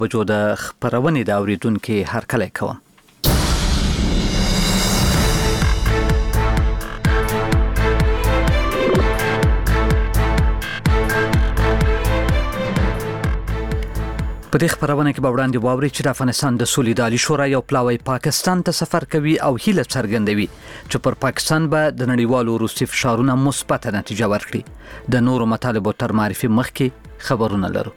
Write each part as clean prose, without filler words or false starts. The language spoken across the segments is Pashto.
وجود خبرونې د اوریدونکو هرکلی کوم. په دې خبرونه کې به وړاندې واوري چې د افغانستان د سولې د عالی شورا یو پلاوی پاکستان ته سفر کوي او هیله څرګندوي چې پر پاکستان به د نړیوالو روسي فشارونو مثبت نتیجه ورکړي. د نورو مطالبو تر معرفي مخکې خبرونه لرو.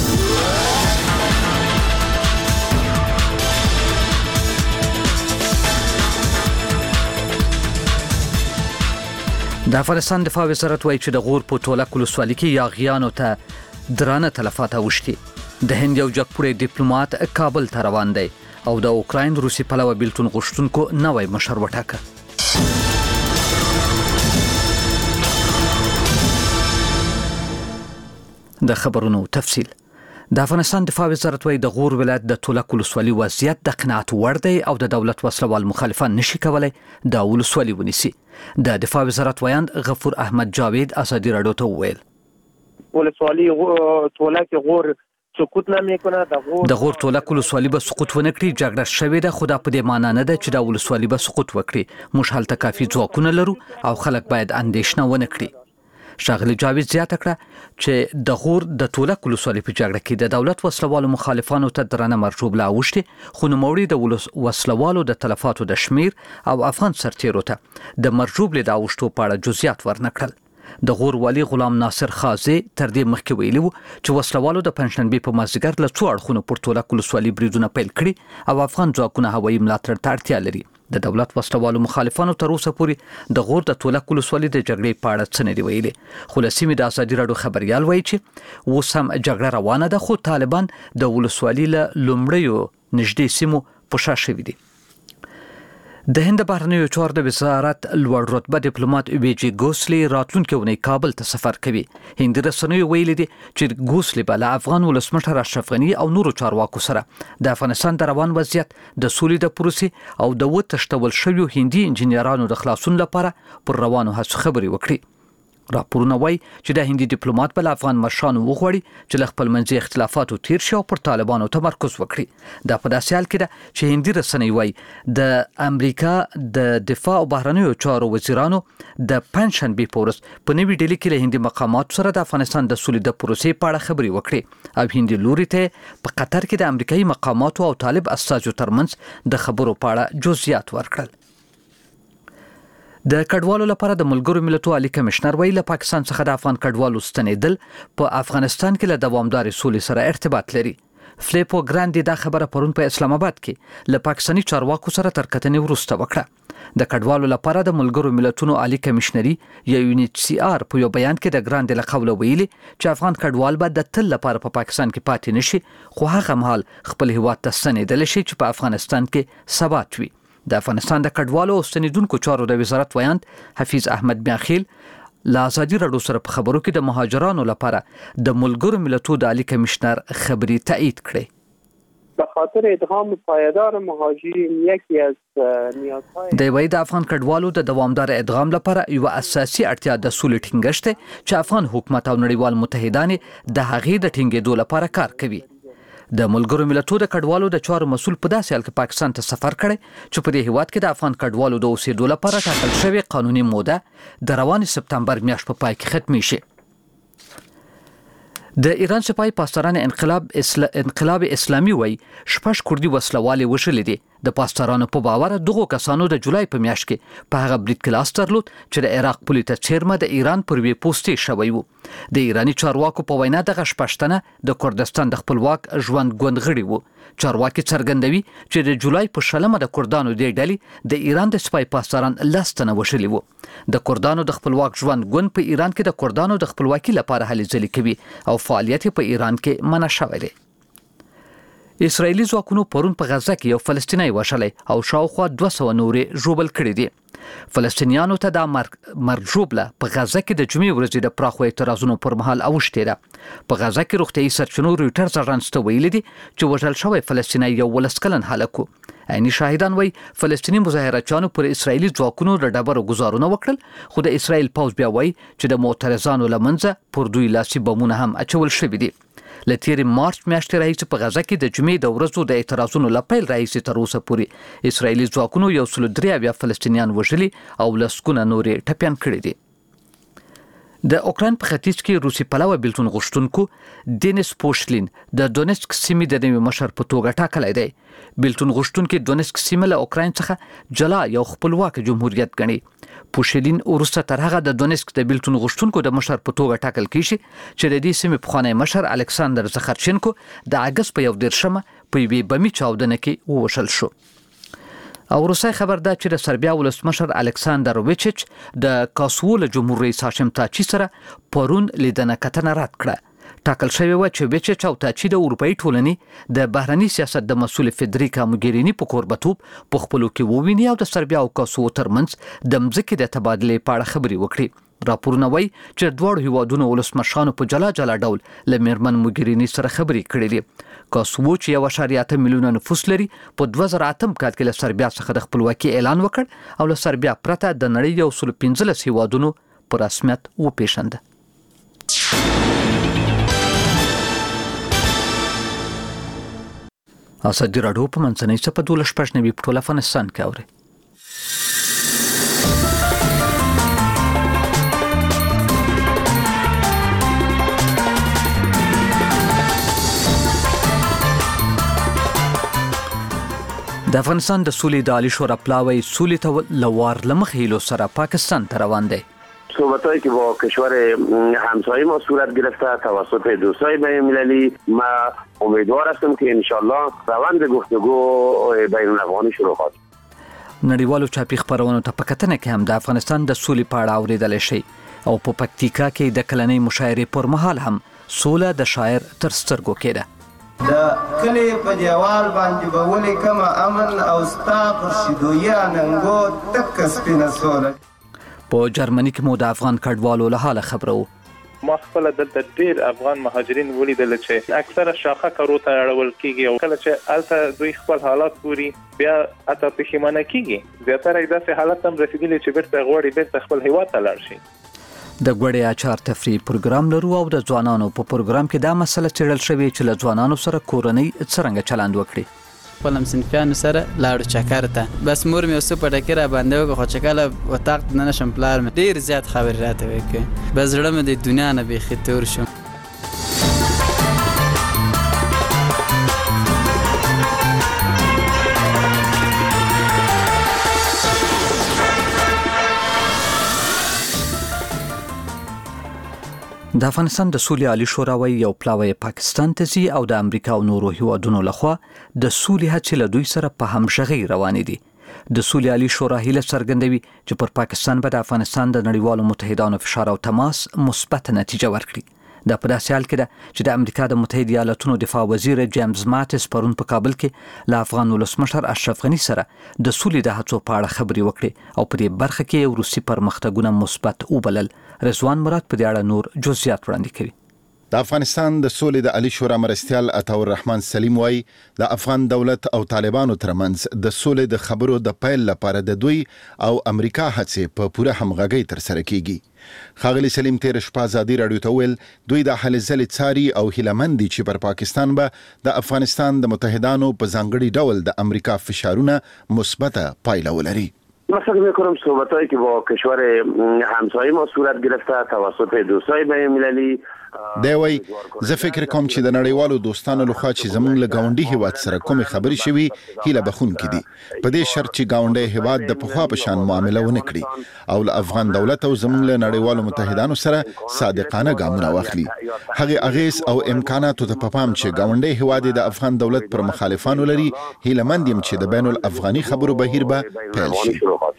د افغانستان دفاع وزارت وایي چې د غور په تولک ولسوالۍ کې یاغیانو ته درانه تلفات اوښتي. د هند یو جګپوړی ډیپلوماټ کابل ته روان دی او د اوکراین روسي پلوه بیلتون غوښتونکو نوی مشر وټاکه. د خبرونو تفصیل. د افغانستان دفاع وزارت وایي د غور ولایت د تولک ولسوالۍ وضعیت د قناعت وړ دی او د دولت وسلوال مخالفان نشي کولای د ولسوالۍ ونیسي. د دفاع وزارت ویاند غفور احمد جاوید ازادي رادیو ته وویل ولسوالۍ تولک غور سقوط نمیکنه. د غور تولک ولسوالۍ به سقوط ونه کړي. جګړه شوې ده خو دا په دې معنی نه ده چې د ولسوالۍ به سقوط وکړي. موږ هلته کافي ځواکونه لرو او خلک باید اندېښنه ونه کړي. ښاغلي جاوید زیاته کړه چې د غور د تولک ولسوالۍ په جګړه کې د دولت وسلوالو مخالفانو ته درنه مرجوبله اوښتې خو نوموړي د وسلوالو د تلفاتو د شمیر او افغان سرتیرو ته د مرجوبلې د اوښتو په اړه جزئیات ورنکړل. د غور والی غلام ناصر خازي تر دې مخکې ویلي وو چې وسلوالو د پنځشنبې په مازدیګر له څو اړخونو پر تولک ولسوالۍ بریدونه پیل کړي او افغان ځواکونه هوایي ملاتړ ته اړتیا لري. د دولت وسلوالو مخالفانو تر اوسه پورې د غور د تولک ولسوالۍ د جګړې په اړه څه نه دي ویلي. خو له سیمې د ازادي راډیو خبریال وایي چې اوس هم جګړه روانه ده خو طالبان د ولسوالۍ له لومړیو نږدې سیمو په شا شوي دي. د هند بهرنیو چارو د وزارت لوړ رتبه ډیپلوماټ ویجی ګوسلی راتلونکي اونۍ کابل ته سفر کوي. هندي رسنیو ویلي دي چې ګوسلی به له افغان ولسمشر اشرف غني او نورو چارواکو سره د افغانستان د روان وضعیت د سولې د پروسې او د وتښتول شویو هندي انجنیرانو د خلاصون لپاره پر روانو هڅو خبرې وکړي. راپورونه وایي چې د هندي ډیپلوماټ بل افغان مشرانو وغواړي چې له خپل منځي اختلافاتو تیر شي او پر طالبانو تمرکز وکړي. دا په داسې حال کې ده چې هندي رسنۍ وایي د امریکا د دفاع او بهرنیو چارو وزیرانو د پنځشنبې په ورځ په نوې ډیلي کې له هندي مقاماتو سره د افغانستان د سولې د پروسې په اړه خبرې وکړي او هندي لوري ته په قطر کې د امریکایي مقاماتو او طالب استازو ترمنځ د خبرو په اړه جزئیات ورکړل. د کډوالو لپاره د ملګرو ملتونو عالی کمشنر ویل له پاکستان څخه د افغان کډوالو ستنېدل په افغانستان کې له دوامدارې سولې سره ارتباط لري. فلیپو ګراندي دا خبره پرون په اسلام آباد کې له پاکستاني چارواکو سره تر کتنې وروسته وکړه. د کډوالو لپاره د ملګرو ملتونو عالی کمشنري یا UNHCR په یو بیان کې د ګراندي له قوله ویلي چې افغان کډوال به د تل لپاره په پاکستان کې پاتې نشي خو هغه مهال خپل هیواد ته ستنېدل شي چې په افغانستان کې ثبات وي. د افغانستان د کډوالو او ستنېدونکو چارو د وزارت ویاند حفیظ احمد میاخیل له ازادي راډیو سره په خبرو کې د مهاجرانو لپاره د ملګرو ملتونو د عالی کمشنر خبري تایید کړې. به خاطر ادغام پایدار مهاجرین یکی از نیازهای د افغان کډوالو د دوامدار ادغام لپاره یو اساسي اړتیا د سولې ټینګښت چې افغان حکومت او نړیوال متحدان د هغې د ټینګېدو لپاره کار کوي. د ملګرو ملتونو د کډوالو د چارو مسول په داسې حال کې پاکستان ته سفر کړی چې په دې هیواد کې د افغان کډوالو د اوسېدو لپاره ټاکل شوې قانوني موده د روان سپتمبر میاشت په پای کې ختمي شي. د ایران سپاه پاسداران انقلاب اسلامي وایي 6 کردي وسلوالې وشلې دي. د پاسدارانو په باور دغه کسانو د جولای په میاشت کې په هغه برید کې لاس درلود چې د عراق پولیټه چیرمه د ایران پر وی پوسټي شوی وو. د ایرانی چارواکو په وینا دغه شپشتنه د کردستان د خپلواک ژوند ګوند غړي وو. چارواکي څرګندوي چې د جولای په شلمه د کردانو د ډلې د ایران د سپاه پاسداران لستنه وشلې وو. د کردانو د خپلواک ژوند ګوند په ایران کې د کردانو د خپلواکي لپاره هلې ځلې کوي او فعالیت په ایران کې منع شوی دی. اسرائیلي ځواکونو پرون په غزه کې یو فلسطینی وشلی او شاوخوا 200 نورې ژوبل کړي دي. فلسطینیانو ته دا مرجوبله په غزه کې د جمعې ورځې د پراخو اعتراضونو پر مهال اوښتې ده. په غزه کې روغتیايي سرچینو رویټرز اژانس ته ویلي دي چې وژل شوی فلسطینی یو 19 کلن هلک و. عیني شاهدان وایي فلسطیني مظاهرچیانو پر اسرائیلي ځواکونو د ډبرو ګزارونه وکړل خو د اسرائیل پوځ بیا وایي چې د معترضانو له منځه پر دوی لاسي بمونه هم اچول شوي دي. له تیرې مارچ میاشتې راهیسې په غزه کې د جمعې د ورځو د اعتراضونو له پیل راهیسې تر اوسه پورې اسرایلي ځواکونو 103 فلسطینیان وژلي او لسګونه نورې ټپیان کړي دي. د اوکراین په ختیځ کې روسي پلوه بیلتون غوښتونکو دینیس پوشلین د دونیسک سیمې د نوي مشر په توګه ټاکلی دی. بیلتون غوښتونکي دونیسک سیمه له اوکراین څخه جلا یو خپلواک جمهوریت ګڼي. پوشلین وروسته تر هغه د دونیسک د بیلتون غوښتونکو د مشر په توګه ټاکل کیږي چې د دې سیمې پخوانی مشر الکساندر زخرچینکو د اګست په 1 په یوې بمي چاودنه کې ووژل شو. او روسي خبر ده چې د سربیا ولسمشر الکساندر ویچیچ د کاسوو له جمهور رئیس هاشم تاچي سره پرون لیدنه کتنه رد کړه. ټاکل شوی و چې ویچیچ او تاچي د اروپאי ټولنې د بهرني سیاست د مسؤل فدریکا موګرینی په کوربتوب په خپلو کې وویني او د سربیا او کاسوو ترمنځ د مځکې د تبادلې په اړه خبرې وکړي. راپورونه وایي چې دواړو هیوادونو ولسمشرانو په جلا جلا ډول له میرمن موګرینی سره خبرې کړې دي. کاسوو چې 1.8 میلیونه نفوس لري په 2008 کال کې له سربیا څخه د خپلواکۍ اعلان وکړ او له سربیا پرته د نړۍ 115 هیوادونو په رسمیت وپیژند. ازادي راډیو په منځنۍ صفحه 12 په ټول افغانستان کې اوري. د افغانستان د سولې د عالی شورا پلاوی سولې ته لوار لمخ هیلو سره پاکستان ته روان دی. صحبتایی که با کشور همسایه ما صورت گرفته توسط دوستای بین المللی ما امیدوار هستم که انشالله روند گفتگو بین الافغانی شروع خواهد. نړیوالو چاپی خبرونو ته په کتنه کې هم د افغانستان د سولې په اړه اوریدل شي او په پکتیکا کې د کلنۍ مشاعرې پر مهال هم سوله د شاعر تر سترګو کې ده. د کلی په دیوال باندې به ولیکم امن او ستا پر شیدویه ننګو تک سپینه سوله. په جرمني کې مو د افغان کډوالو له حاله خبرو. ما خپل دلته ډیر افغان مهاجرین ولیدل چې اکثره شاخه کارو ته اړول کیږي او کله چې الته دوی خپل حالات ګوري بیا اته پښیمانه کیږي. زیاتره داسې حالت هم رسیدلی چې بیرته غواړي بیرته خپل هیواد ته لاړ شي. د غوړې اچار تفریح پروګرام لرو او د ځوانانو په پروګرام کې دا مسله څېړل شوې چې له ځوانانو سره کورنۍ څرنګه چلند وکړي. خپل همصنفیانو سره لاړو چکر ته بس مور مې اوس په ډکه را باندې وکړه خو چې کله وطاق نه نشم پلار مې ډېر زیات خبرې راته وکړې بس زړه مې د دنیا نه بیخي تور شو. د افغانستان د سولې عالی شورا وایي یو پلاوی پاکستان ته ځي او د امریکا او نورو هیوادونو لخوا د سولې هڅې له دوی سره په همغږۍ روانې دي. د سولې عالی شورا هیله څرګندوي چې پر پاکستان به د افغانستان د نړیوالو متحدانو فشار او تماس مثبت نتیجه ورکړي. دا په داسې حال کې ده چې د امریکا د متحده ایالاتونو دفاع وزیر جیمز ماتس پرون په کابل کې له افغان ولسمشر اشرف غنی سره د سولې د هڅو په اړه خبرې وکړې او په دې برخه کې روسي پرمختګونه مثبت وبلل. رضوان مراد په دې اړه نور جزئیات وړاندې کوي. د افغانستان د سولې د عالی شورا مرستیال عطاء الرحمن سلیم وایي د افغان دولت او طالبانو ترمنځ د سولې د خبرو د پیل لپاره د دوی او امریکا هڅې په پوره همغږۍ ترسره کیږي. ښاغلي سلیم تیر شپه ازادي راډیو ته ویل دوی د هلې ځلې څاري او هیلهمند دي چې پر پاکستان به د افغانستان د متحدانو په ځانګړي ډول د امریکا فشارونه مثبته پایله ولري. من فکر میکنم صحبتایی که با کشور همسایه ما صورت گرفته توسط دوستای بین المللی دی وایي زه فکر کوم چې د نړیوالو دوستانو لخوا چې زموږ له ګاونډي هیواد سره کومې خبرې شوي هیله بخونکي دي په دې شرط چې ګاونډی هیواد د پخوا په شان معامله ونه کړي او له افغان دولت او زموږ له نړیوالو متحدانو سره صادقانه ګامونه واخلي. هغې اغیز او امکاناتو ته په پام چې ګاونډی هیواد د افغان دولت پر مخالفانو لري هیلهمند یم چې د بین الافغاني خبرو بهیر به پیل شي.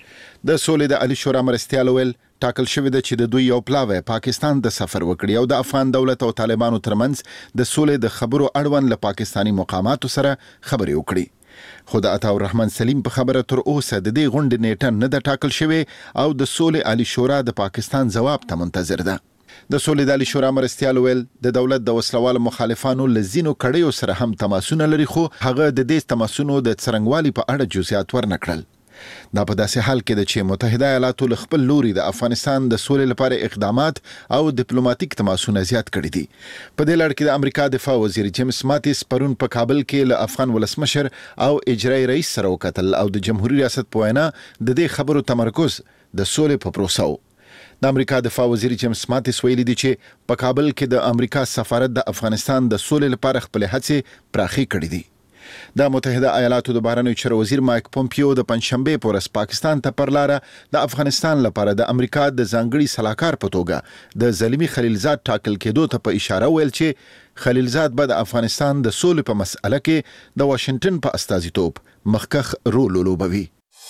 د سولې د عالی شورا مرستیال ویل ټاکل شوی دی چې د دوی یو پلاوی پاکستان د سفر وکړي او د افغان دولت او طالبانو ترمنځ د سولې د خبرو اړوند له پاکستاني مقاماتو سره خبرې وکړي. خو د عطاء الرحمن سلیم په خبره تر اوسه د دې غونډې نیټه نه ده ټاکل شوې او د سولې عالی شورا د پاکستان ځواب ته منتظر ده. د سولې د عالی شورا مرستیال ویل د دولت د وسلوالو مخالفانو لزینو کړیو سره هم تماسونه لري خو هغه د دې تماسونو د څرنګوالي په اړه جزئیات ورنکړل. دا په داسې حال کې ده چې متحده ایالاتو له خپل لوري د افغانستان د سولې لپاره اقدامات او ډیپلوماټیک تماسونه زیات کړي دي. په دې لړ کې د امریکا دفاع وزیر جیمز ماتیس پرون په کابل کې له افغان ولسمشر او اجرایي رئیس سره وکتل او د جمهوریت ریاست په وینا د دې خبرو تمرکز د سولې په پروسه و. د امریکا دفاع وزیر جیمز ماتیس ویلي دی چې په کابل کې د امریکا سفارت د افغانستان د سولې لپاره خپل هڅې پراخي کړې دي. د متحده ایالاتو د بهرنیو چارو وزیر مایک پومپیو د پنځشنبه په ورځ پاکستان ته پر لاره د افغانستان لپاره د امریکا د ځانګړي صلاحکار په توګه د زلمی خلیلزاد ټاکل کېدو ته په اشاره ویل چې خلیلزاد به د افغانستان د سولې په مسأله کې د واشنگټن په استازیتوب مخکخ رول ولوبوي.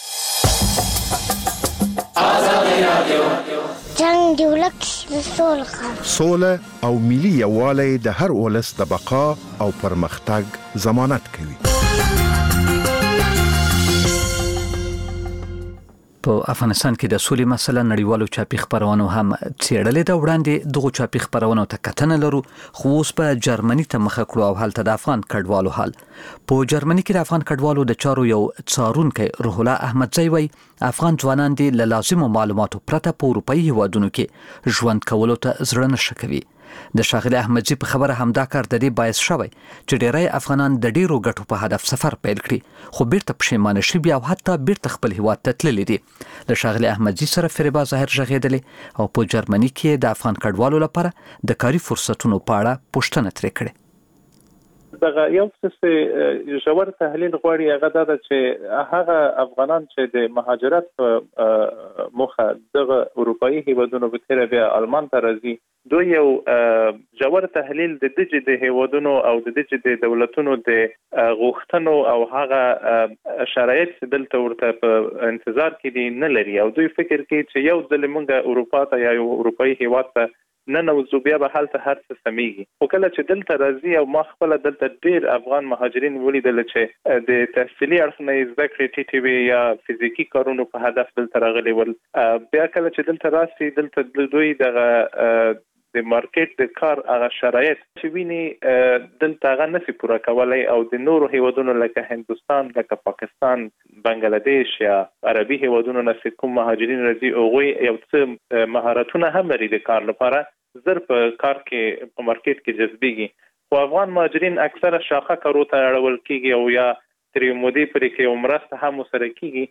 جنگ دی ولک سوله او ملي یووالی د هر ولس د بقا او پرمختګ ضمانت کوي. په افغانستان کې د سولې مسله نړیوالو چاپی خبرونو هم څېړلې ده. وړاندې دغه چاپی خبرونو ته کتنه لرو، خو اوس په جرمني ته مخه کړو او هلته د افغان کډوالو حال. په جرمني کې د افغان کډوالو د چارو یو څارونکی روح الله احمدزی وایي افغان ځوانان د لازمو معلوماتو پرته په اروپایي هیوادونو کې ژوند کولو ته زړه نه ښه کوي. د شاغلي احمدزی په خبره همدا کار د دې باعث شوی چې ډیری افغانان د ډیرو ګټو په هدف سفر پیل کړي، خو بیرته پښیمانه شوي او حتی بیرته خپل هیواد ته تللي دي. د شاغلي احمدزی سره فریبا ظاهر ژغېدلې او په جرمني کې د افغان کډوالو لپاره د کاري فرصتونو په اړه پوښتنه ترې کړې. دغه یو څه ژور تحلیل غواړي، هغه دا چې هغه افغانان چې د مهاجرت په موخه دغه اروپایي هیوادونو په تیر بیا آلمان ته راځي، دوی یو ژور تحلیل د دې هیوادونو او د دې دولتونو د غوښتنو او هغه شرایط چې دلته ورته په انتظار کې دي نه لري، او دوی فکر کوي چې یو ځل موږ اروپا ته یا یو اروپایي هیواد ته نه نوځو بیا به هلته هر څه سمېږي. خو کله چې دلته راځي او ما خپله دلته ډېر افغان مهاجرین ولیدل چې د تحصیلي اړخ نه زده کړې ټیټې وي یا فزیکي کارونو په هدف دلته راغلي ول، بیا کله چې دلته راسي دلته دوی دغه د مارکیټ د کار هغه شرایط چې ویني دلته هغه نشي پوره کولی، او د نورو هیوادونو لکه هندوستان، لکه پاکستان، بنگلاديش یا عربي هیوادونو نه کوم مهاجرین راځي هغوی یو څه مهارتونه هم لري د کار لپاره، زر په کار کې په مارکیټ کې جذبېږي. خو افغان مهاجرین اکثره شاخه کارو ته اړول کېږي او یا ترې مودې پرې کې مرسته هم سره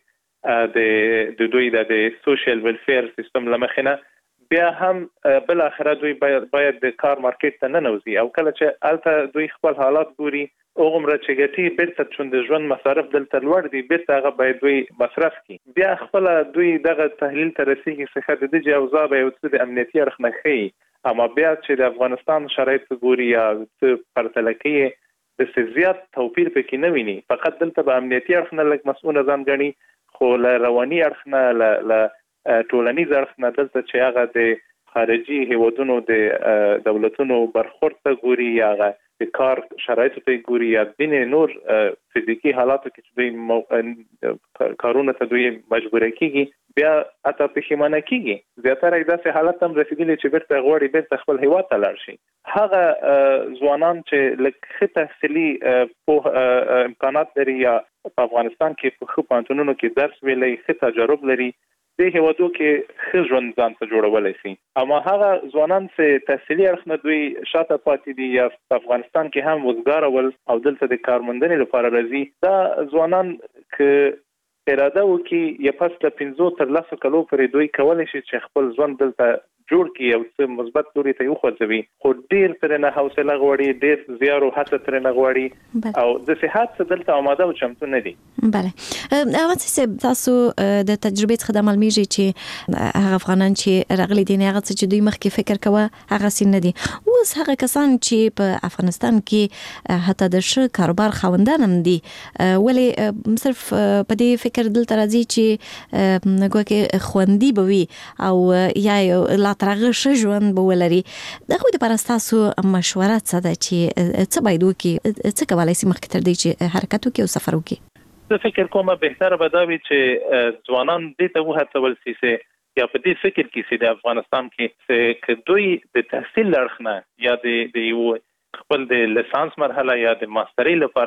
کېږي د دوی د سوشل ویلفیر سیستم له مخې نه، بیا هم بل اخره دوی باید د کار مارکیټ ته ننوځي، او کله چې هلته دوی خپل حالات ګوري هغومره چې ګټي بیرته چون د ژوند مصارف دلته لوړ دي، بیرته هغه باید دوی مصرف کړي. بیا خپله دوی دغه تحلیل ته رسېږي چې د دې اوضاع به یو څه د امنیتي اړخ نه ښیي، اما بیا چې د افغانستان شرایط ګوري یا څه پرتله کوي د زیات توپیر پکې نه ویني. فقط دلته به امنیتي اړخ نه لږ مسؤله ځان ګڼي، خو له رواني اړخ نه له ټولنیز اړخ نه دلته چې هغه د خارجي هیوادونو د دولتونو برخورد ته ګوري یا هغه د کار شرایطو ته ګوري یا ځینې نور فزیکي حالاتو کې چې دوی کارونه ته دوی مجبوره کېږي، بیا حتی پښیمانه کېږي. زیاتره یې داسې حالت هم رسېدلي چې بیرته غواړي بیرته خپل هیواد ته لاړ شي. هغه ځوانان چې لږ ښه تحصیلي امکانات لري یا په افغانستان کې په ښه پوهنتونونو کې درس ویلی، ښه تجارب لري، دې هیوادو کې ښه ژوند ځان ته جوړولی شي. اما هغه ځوانان چې تحصیلي اړخ نه دوی شاته پاتې دي یا په افغانستان کې هم وزګاره ول او دلته د کارموندنې لپاره راځي، دا ځوانان که اراده وکړي یا پس له 5 تر 10 کلو پورې دوی کولی شي چې خپل ژوند دلته جوړ کړي او څه مثبت لوري ته وخوځوي، خو ډېر ترې نه حوصله غواړي، ډېر زیار او هڅه ترې نه غواړي او د صحت څخه دلته آماده او چمتو نه دي. بله، احمد صاحب تاسو د تجربې څخه د معلومیږي چې هغه افغانان چې راغلي دي هغه چې دوی مخکې فکر کوه هغه سین نه دي. اوس هغه کسان چې په افغانستان کې حتی د ښه کاروبار خاوندان هم دي، ولې صرف په دې فکر دلته راځي چې ګویا خوندي به وي او یا لا ترغه ښه ژوند به ولري. د هغوی دپاره ستاسو مشوره څه ده چې څه باید وکړي، څه کولی شي مخکې تر دې چې حرکت وکړي او سفر وکړي؟ زه فکر کوم بهتره به دا وي چې ځوانان دې ته وهڅول شي یا په دې فکر کې چې د افغانستان کې که دوی د تحصیل اړخ نه یا د یو خپل د لیسانس مرحله یا د ماسترۍ لپاره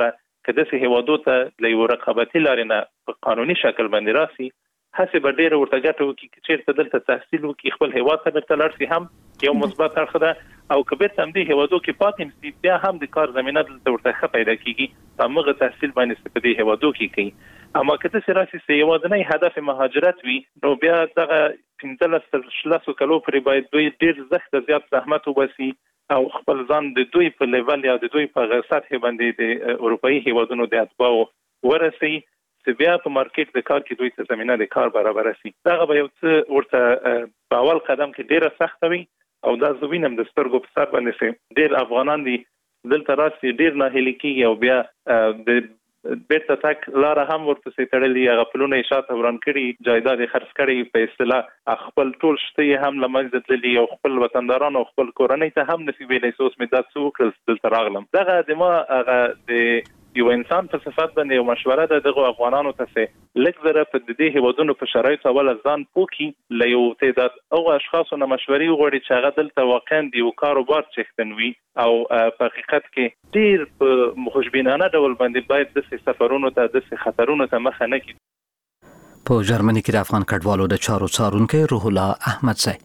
کله چې هیوادو ته د یو رقابتي لارې نه په قانوني شکل باندې راسي هڅه به ډېره ورته ګټه وکړي چې چېرته دلته تحصیل وکړي خپل هیواد ته بیرته لاړ شي هم یو مثبت اړخ ده او که بیرته همدې هیوادو کې پاتې شي بیا هم د کار زمینه دلته ورته ښه پیدا کېږي په همغه تحصیل باندې په دې هیوادو کې کوي اما که داسې راسي چې یوازینی هدف مهاجرت وي نو بیا دغه 15-16 کلو پورې باید دوی ډېر سخت زیات زحمت وباسي او خپل ځان د دوی په لیول یا د دوی په سطح باندې د اروپایي هیوادونو د اتباعو ورسي چې بیا په مارکیټ د کار کې دوی ته زمینه د کار برابر شي دغه به یو څه ورته په اول قدم کې ډېره سخته وي او دا زه وینم د سترګو په سر باندې چې ډېر افغانان دي دلته راسي ډېر ناهیلي کېږي او بیا د بیرته تک لاره هم ورپسې تړلي هغه پلونه یې شاته وران کړي جایداد یې خرڅ کړي په اصطلاح خپل ټول شته یې هم له منځه تللي او خپل وطنداران او خپل کورنۍ ته هم نصیب ویلی چې اوس مې دا څه وکړل دلته راغلم دغه د ما هغه د یو انسان په صفت باندې یو مشوره ده دغه افغانانو ته چې لږ زره په دې هیوادونو په شرایطو اول ځان پوکي له یو تعداد او اشخاصو نه مشورې وغواړي چې هغه دلته واقعا د یو کاروبار څښتن وي او په حقیقت کې ډېر په خوشبینانه ډول باندې باید داسې سفرونو ته داسې خطرونو ته مخه نه کړي په جرمني کې د افغان کډوالو د چارو څارونکی روح الله احمدزی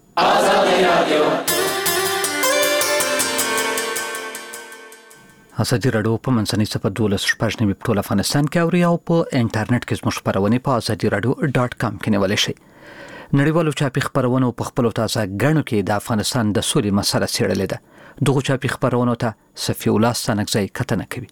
ازادي راډیو په منځنۍ صفحه 12 په ټول افغانستان کې اوري او په انټرنیټ کې زموږ خبرونه په azadiiradio.com کې نیول شي نړیوالو چاپی خبرونه په خپل تازه غنو کې د افغانستان د سولې مسله څېړلې ده دغه چاپی خبرونه ته صفی الله ستنګزی کتنه کوي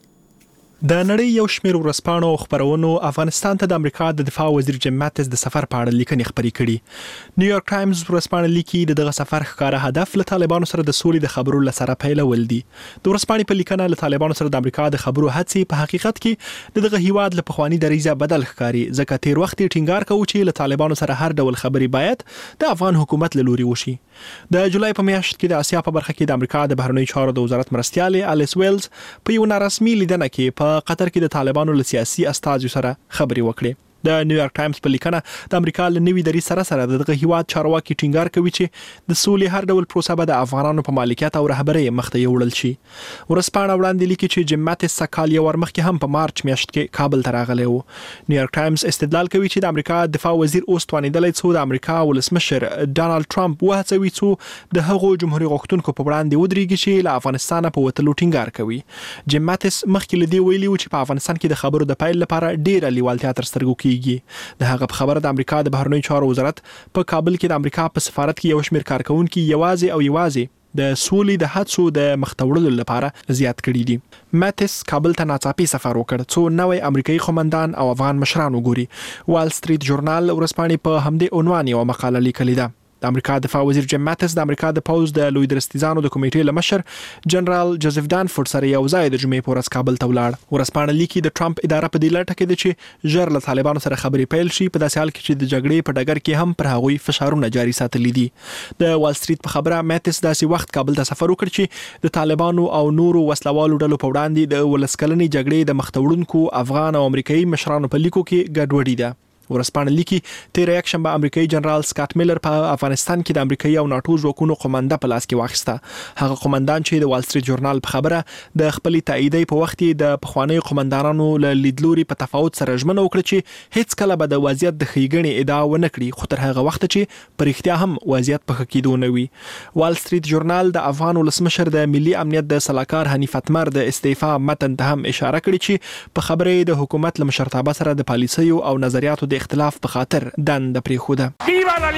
د نړۍ یو شمېر ورځپاڼو او خبرونو افغانستان ته د امریکا د دفاع وزیر جیم ماتس د سفر په اړه لیکنې خبرې کړي نیویارک ټایمز ورځپاڼه لیکي دغه سفر ښکاره هدف له طالبانو سره د سولې د خبرو لسره پیلول دي د ورځپاڼې په لیکنه له طالبانو سره د امریکا د خبرو هڅې په حقیقت کې دغه هیواد له پخوانی دریزه بدل ښکاري ځکه تیر وخت ټینګار کوي چې له طالبانو سره هر ډول خبرې باید د افغان حکومت له لوري وشي د جولای په میاشت کې د اسیا په برخه کې د امریکا د بهرنیو چارو د وزارت مرستیالې الیس ویلز په یو نارسمي لیدنه کې په قطر کې د طالبانو له سیاسي استازو سره خبرې وکړې د نیویارک ټایمز په لیکنه د امریکا له نوي دریځ سره دغه هیواد چارواکي ټینګار کوي چې د سولې هر ډول پروسه به د افغانانو په مالکیت او رهبرۍ مخته یوړل شي ورسپانه وړاندې لیکي چې جیم ماتس سکال یو ورمخکې هم په مارچ میاشت کې کابل ته راغلی و نیویارک ټایمز استدلال کوي چې د امریکا دفاع وزیر اوس توانیدلی څو د امریکا ولسمشر ډانلډ ټرمپ وهڅوي څو د هغو جمهوریت غوښتونکو په وړاندې ودرېږي چې له افغانستانه په وتلو ټینګار کوي جیم ماتس مخکې له دې ویلي و چې په افغانستان کې د خبرو د پیل لپاره ډېره لیوالتیا تر سترګو کیږي د هغه خبره د امریکا د بهرنیو چارو وزارت په کابل کې د امریکا په سفارت کې یو شمېر کارکونکو یوازې د سولې د هڅو د مختوړلو لپاره زیات کړي دي ماتس کابل ته ناڅاپي سفر وکړ څو نوې امریکایي قومندان او افغان مشران وګوري وال سټریټ ژورنال ورځپاڼې په همدې عنوان یو مقاله لیکلې ده د امریکا دفاع وزیر جیم ماتس د امریکا د پوز د لوی درستیزانو د کمیټې لمشر جنرال جوزف دانفورد سره یو ځای د جمعې په ورځ کابل ته ولاړ ورځپاڼه لیکي د ټرمپ اداره په دې لټه کې ده چې ژر له طالبانو سره خبرې پیل شي په داسې حال کې چې د جګړې په ډګر کې هم پر هغوی فشارونه جاري ساتلي دي د وال سټریټ په خبره ماتس داسې وخت کابل ته سفر وکړ چې د طالبانو او نورو وسلوالو ډلو په وړاندې د ولسکلنې جګړې د مخته افغان او امریکایي مشرانو په لیکو کې ګډوډي ده ورسپانه لیکي تیر یک شنبه امریکایي جنرال سکاټ میلر په افغانستان کې د امریکایي او ناتو ځواکونو قومنده په لاس کې واخیسته هغه قومندان چې د وال سټریټ ژورنال په خبره د خپل تاییدي په وخت د پخوانی قومندانانو له لیدلوري په تفاوت سره ژمنه وکړه چې هیڅ کله به د وضعیت د خېګنې ادعا ونه کړي خو تر هغه وخت چې پر اختیا هم وضعیت په کېدو نه وي وال سټریټ ژورنال د افغان ولسمشر د ملي امنیت د سلاکار حنیف اتمر د استعفا متن ته هم اشاره کړې چې په خبرې د حکومت لمشرتابه سره د پالیسیو او نظریاتو د اختلاف په خاطر دند پریخوده ویوا لا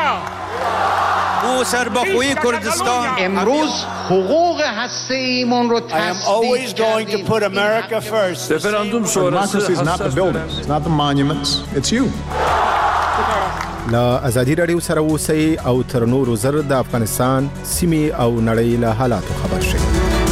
لیبرتا او سربخوی کردستان امروز حقوق هسته‌ایمون رو I am always going to put America first. Referendum sonrası is not the buildings, it's not the monuments, it's you. لا ازادي راډیو سره اوسئ او تر نورو زر د افغانستان سیمې او نړۍ له حالاتو خبر شئ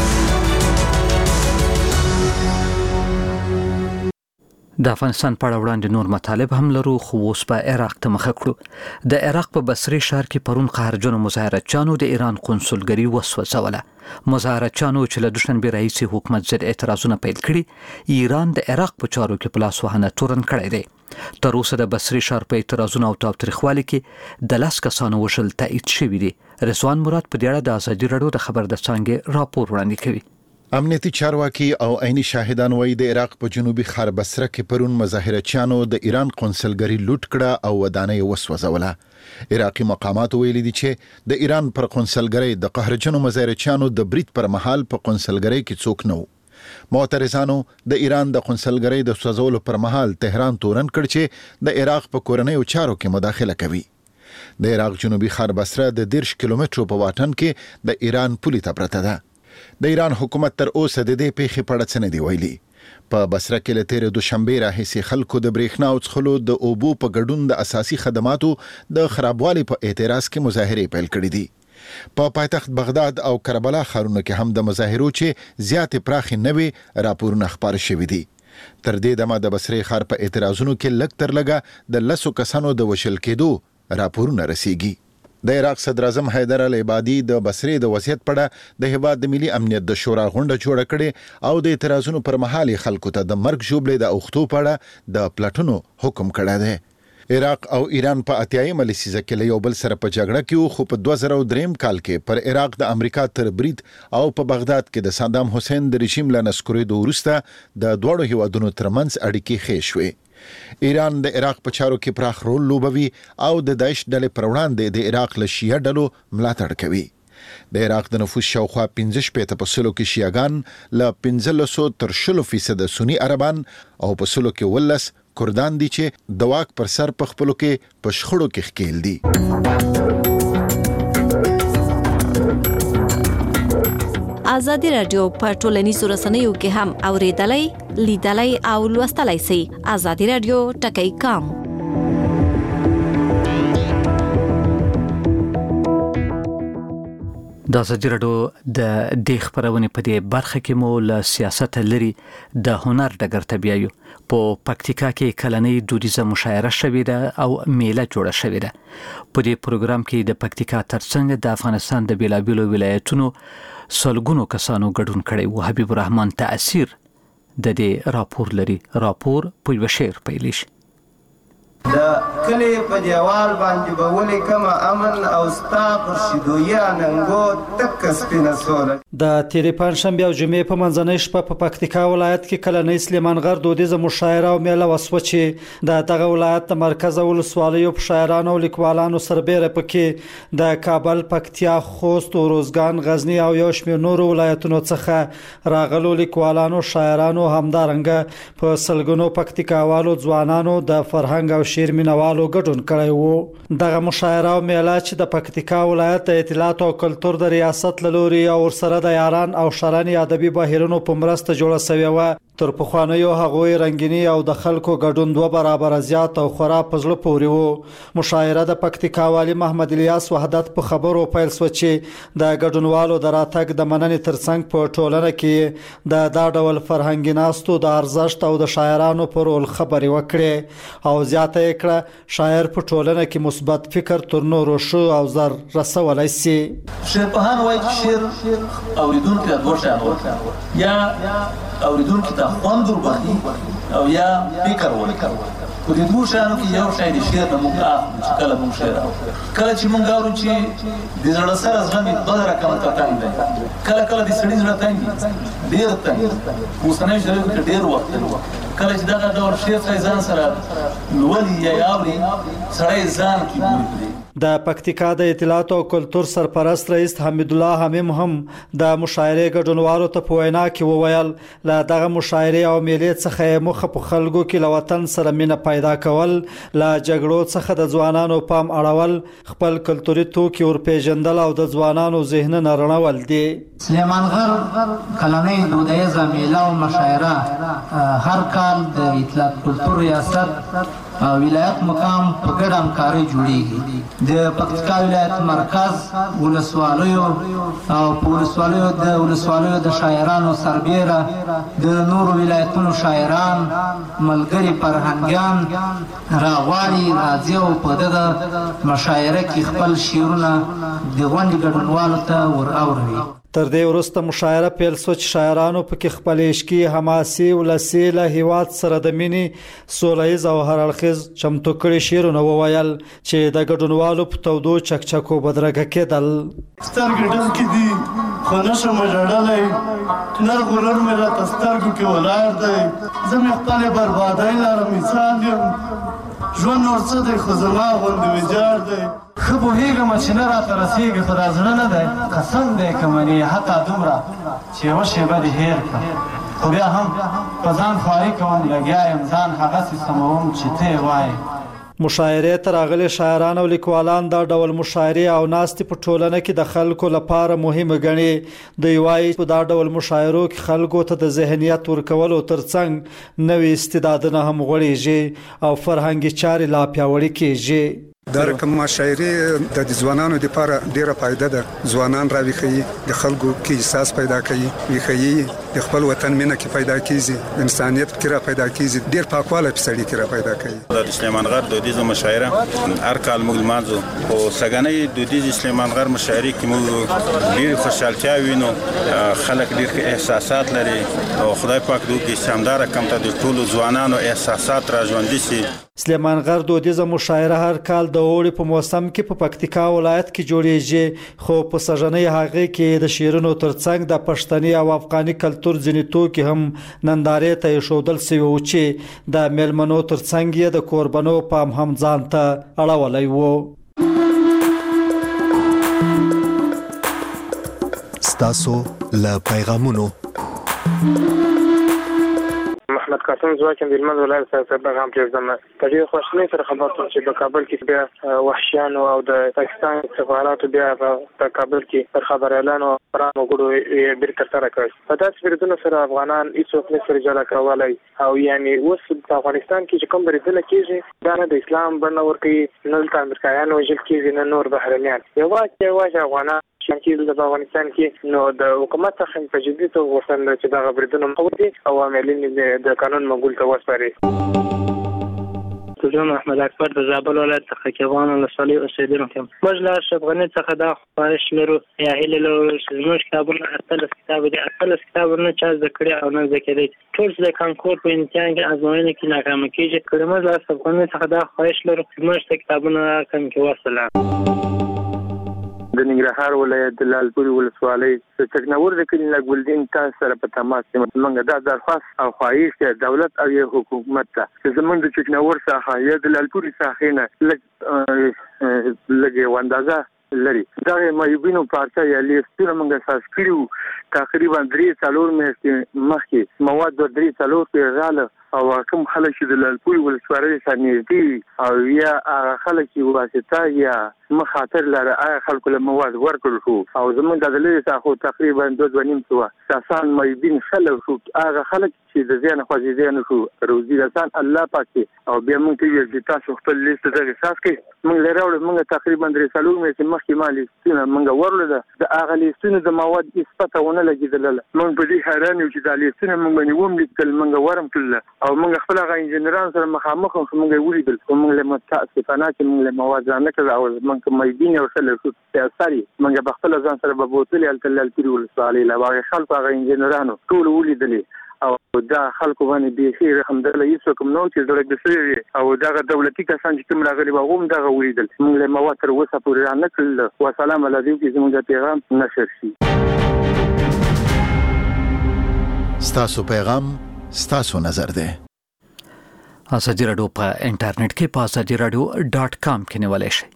د افغانستان په اړه وړاندې نور مطالب هم لرو خو اوس په عراق ته مخه کړو د عراق په بصري ښار کې پرون قهرجنو مظاهراتچیانو د ایران قونسلګري وسوځوله مظاهراتچیانو چې له دوشنبه راهیسې حکومت ضد اعتراضونه پیل کړي ایران د عراق په چارو کې په لاس وهنه تورن کړی دی تر اوسه د بصري ښار په اعتراضونو او تاوتریخوالي کې د 10 کسانو وژل تایید شوي دي رضوان مراد په دې اړه د ازادي راډیو د خبر د څانګې راپور وړاندې کوي امنیتي چارواکي او عیني شاهدان وایي د عراق په جنوبي ښار بصره کې پرون مظاهرچیانو د ایران قونسلګري لوټ کړه او ودانۍ وسوځوله. عراقي مقامات ویلي دي چې د ایران پر قونسلګري د قهرجنو مظاهرچیانو د برید پر مهال په قونسلګري کې څوک نه و. معترضانو د ایران د قونسلګري د سوځولو پر مهال تهران تورن کړ چې د عراق په کورنیو چارو کې مداخله کوي. د عراق جنوبي ښار بصره د 10 کیلومترو په واټن کې د ایران پولې ته پرته ده. د ایران حکومت تر اوسه د دې پیښې په اړه څه نه دی ویلي. په بصره کې له تېرې دوشنبې راهیسې خلکو د برېښنا او څښلو د اوبو په ګډون د اساسي خدماتو د خرابوالي په اعتراض کې مظاهرې پیل کړې دي. په پایتخت بغداد او کربلا ښارونو کې هم د مظاهرو چې زیاتې پراخې نه وي راپورونه خپاره شوي دي. تر دې دمه د بصرې ښار په اعتراضونو کې لږ تر لږه د 10 کسانو د وژل کېدو راپورونه رسیږي. د عراق صدر اعظم حیدر العبادي د بصرې د وضعیت په اړه د هیواد د ملي امنیت د شورا غونډه جوړه کړې او د اعتراضونو پر مهال خلکو ته د مرګ ژوبلې د اوختو په اړه د پلټنو حکم کړی دی. عراق او ایران په اتیایمه لسیزه کې له یو بل سره په جګړه کې خو په 2003 کال کې پر عراق د امریکا تر برید او په بغداد کې د صدام حسین د رژیم له نسکورېدو وروسته د دوړو هیوادونو ترمنځ اړیکې ښې شوې. ایران د عراق په چارو کې پراخ رول لوبوي او د داعش ډلې پر وړاندې د عراق له شیعه ډلو ملاتړ کوي. د عراق د نفوس شاوخوا 15% کې شیعاګان، له 15 تر 20% سنی عربان او په سلو کې 10 کردان دي چې د واک پر سر په خپلو کې په شخړو کې ښکېل دي. ازادي رادیو په ټولنیزو رسنیو کې هم اوریدلای، لیدلای او لوستلای شئ. ازادي رادیو ټکی کام. د ازادي رادیو د خبرونه په دې برخه کې مو له سیاست لري د هنر ډګر ته بیایو. په پکتیکا کې کلنۍ دودیزه مشاعره شوې ده او میله جوړه شوې ده. په دې پروګرام کې د پکتیکا ترڅنګ د افغانستان د بیلابیلو ولایتونو سلګونو کسانو ګډون کړي وو. حبیب الرحمن تاثیر د دې راپور لري. راپور په یو شعر پیلیش. د کلی په دیوال باندې به ولې کما امن او ستا پر شیدویا ننګو تک سپینه سوله. د تیرې پنځشنبه او جمعې په منځنۍ شپه په پکتیکا ولایت کې کلنۍ سلیمان غر دودیزه مشاعره او میله وسوه چې د دغه ولایت د مرکز ولسوالیو په شاعرانو او لیکوالانو سربېره پکې د کابل، پکتیا، خوست، روزګان، غزنی او یو شمېر نورو ولایتونو څخه راغلو لیکوالانو، شاعرانو همدارنګه په سلګونو پکتیکاوالو ځوانانو د فرهنګ او شعر مینوالو ګډون کړی وو. دغه مشاعره او میله چې د پکتیکا ولایت د اطلاعات او کلتور د ریاست له لوري او ورسره د یاران او شرانی ادبي بهیرونو په مرسته جوړه شوې وه، تر پخوانیو هغوی رنگینی او د خلکو ګډون 2 برابر زیات او خورا پزړه پورې وو. مشاعره د پکتیکا والی محمد الیاس وحدت په خبرو پیل شو چې د ګډونوالو د راتګ د مننې ترڅنګ په ټولنه کې د دا ډول فرهنګي ناستو د ارزښت او د شاعرانو پر رول خبرې وکړي او زیاته یې کړه شاعر په ټولنه کې مثبت فکر تر نورو شو او زر رسولای شي. شعرپوهان وایي چې شعر اوریدونکو ته دوه شیان ورکوي، یا اوریدونکو ته خوند وربخي او یا فکر ورکوي. په دې دوه شیانو کې یو شی د شعر نه موږ اخلو چې کله موږ شعر اورو، کله چې موږ اورو چې د زړه سره زغمي دوه رقم ته تنګ دی، کله کله د سړي زړه تنګ ډېر تنګ اوسنۍ شعر کې ډېر وخت کله چې دغه ډول شعر ځان سره لولي یا اوري سړی ځان کې ګوري. د پکتیکا د اطلاعات او کلتور سرپرست رئیس حمید الله حمیم هم د مشاعره ګډونوالو ته په وینا کې وویل له دغه مشاعره او میلې څخه مخه په خلکو کې له وطن سره مینه پیدا کول، له جګړو څخه د ځوانانو پام اړول، خپل کلتوري توکي ورپېژندل او د ځوانانو ذهنونه رڼول دي. سلیمان غر کلنۍ دودیزه میله او مشاعره هر کال د اطلاعات کلتور ریاست او ولایت مقام په ګډه همکارۍ جوړیږي. د پکتیکا ولایت مرکز ولسوالیو او په ولسوالیو د شاعرانو سربېره د نورو ولایتونو شاعران ملګري فرهنګیان راغواړي راځي او په دغه مشاعره کې خپل شعرونه د غونډې ګډونوالو ته ور اوروي. تر دې وروسته مشاعره پیل شو چې شاعرانو پکې خپل عشقي، حماسي، ولسي له هیواد سره د مینې سولهییز او هر اړخیز چمتو کړي شعرونه وویل چې د ګډونوالو په تودو چکچکو بدرګه کېدل. سترګې ډکې دي خو نشم ژړلی نر غرور مې راته سترګو کې ولاړ دی زه مې خپلې بربادۍ لره مثال یم ژوند نور څه دی خو زما غوندې ویجاړ دی ښه پوهېږم چې نه راته رسېږي خو دا زړه نه دی قسم دی که منې حتی دومره چې یوه شېبه دې هېر کړم خو بیا هم په ځان خواري کوم لګیا یم ځان هغسې سموم چې ته یې وایې مشاعرې ته راغلي شاعران او لیکوالان دا ډول مشاعرې او ناستې په ټولنه کې د خلکو لپاره مهمه ګڼي. دوی وایي په دا ډول مشاعرو کې خلکو ته د ذهنیت ورکولو ترڅنګ نوې استعدادونه هم غوړېږي او فرهنګي چارې لا پیاوړې کېږي. دا رقم مشاعرې د ځوانانو لپاره ډیره فائدہ ده. ځوانان راويخي د خلکو کې احساس پیدا کوي ویخي د خپل وطن مینه کې پیدا کیږي انسانيت کې را پیدا کیږي ډیر پاکواله په سړی کې را پیدا کوي. د سلیمان غر دودیزه مشاعره هر کال موږ مانځو او سګنې دودیزه سلیمان غر مشاعره کې موږ ډیر خوشحالتیا وینو خلک ډیر احساسات لري او خدای پاک دوی کې شاندار کم ته د ټولو ځوانانو احساسات را ژوندۍ شي. سلیمان غر دودیزه مشاعره هر کال د اوړي په موسم کې په پکتیکا ولایت کې جوړیږي خو په سژنې هغه کې د شیرونو ترڅنګ د پښتني او افغاني کلتور ځینې توکي هم نندارې ته ایښودل شوي وو چې د میلمنو ترڅنګ یې د کوربنو پام هم ځان ته اړولی وو. ستاسو له پیغامونو محمد قاسم زواکم د هلمند ولایت څخه پیغام پرېږدم. په ډېرې خواشینۍ سره خبر شوم چې په کابل کې بیا وحشیانو او د پاکستان سفاراتو بیا په کابل کې پر خبریالانو پرانو ګړو بیرته ترسره کړ. په داسې بریدونو سره افغانان هېڅوک نه سره جلا کولی او یعنې اوس په افغانستان کې چې کوم بریدونه کېږي دا نه د اسلام بڼه ورکوي نه دلته امریکایان وژل کېږي نه نور بهرنیان یوازې افغانان چې د افغانستان کې نو د حکومت څخه په جدي توګه غوښتل چې دغه بریدونه مخوي او عملین د قانون مقبول ته وسپاري. زه محمد اکبر د زابل ولایت څخه کېوان ولسوالۍ اوسېدونکی یم. موږ له اشرف غني څخه دا خواهش لرو یا هیله لرو چې زموږ کتابونه 18 کتاب دي 18 کتابونه چا زده کړي او نه زده کړي ټول د کانکور په امتحان کې ازموینه کې ناکام کېږي. موږ له اشرف غني څخه دا خواهش لرو چې موږ کتابونه کم کې وصله. د ننګرهار ولایت د لالپورې ولسوالۍ د چکنور د کلي له ګلدین تاسو سره په تماس یم. موږ دا درخواست او خواهش د دولت او حکومت ته چې زموږ د چکنور ساحه یا د لالپورې ساحې نه لږ اندازه لري دا مایوبینو پارچه یا لیستونه موږ اساس کړو تقریبا 3-4 میاشتې مخکې مواد د 3-4 پیغاله او کوم خلک چې د لالپورې ولسوالۍ سره نږدې او یا هغه خلک چې واسطه یا مخاطر لري هغه خلکو له مواد ورکړل شو او زموږ د لری څخه تقریبا 2.5 سو کسان مایوبین خلک شو هغه خلک چې د ځان خوځي ځان شو روزي رسان الله پاک او بیا موږ ته چې تاسو خپل لیست دغه اساس کې موږ لراوړو موږ تقریبا 3 میاشتې مخکې مالي ستونه موږ ورول د هغه لیستونه د مواد اثباتونه لګیدل موږ په دې حیران یو چې د لیستونه موږ باندې وملیکل موږ ورم کړل او موږ خپل هغه انجنیران سره مخامخ موږ ولیدل موږ له متاسفانه چې موږ له مواد نه کړو او موږ مایدین او سره شو تاساري موږ په خپل ځان سره به بوتل الکل الکل سوالي لا واغ خلک هغه انجنیرانو ټول ولیدل او دا خلکو باندې به خیر الحمدلله هیڅ کوم نو چې زړه دسي او دا دولتي کسان چې کوم راغلي واغوم دا ولیدل موږ له مواد تر وسه پورې نه کړل والسلام علیکم چې زموږ پیغام نشر شي. ستاسو پیغام ستاسو نظر ده. ازادي رادیو په انټرنیټ کې په azadiradio.com کې نیولای شئ.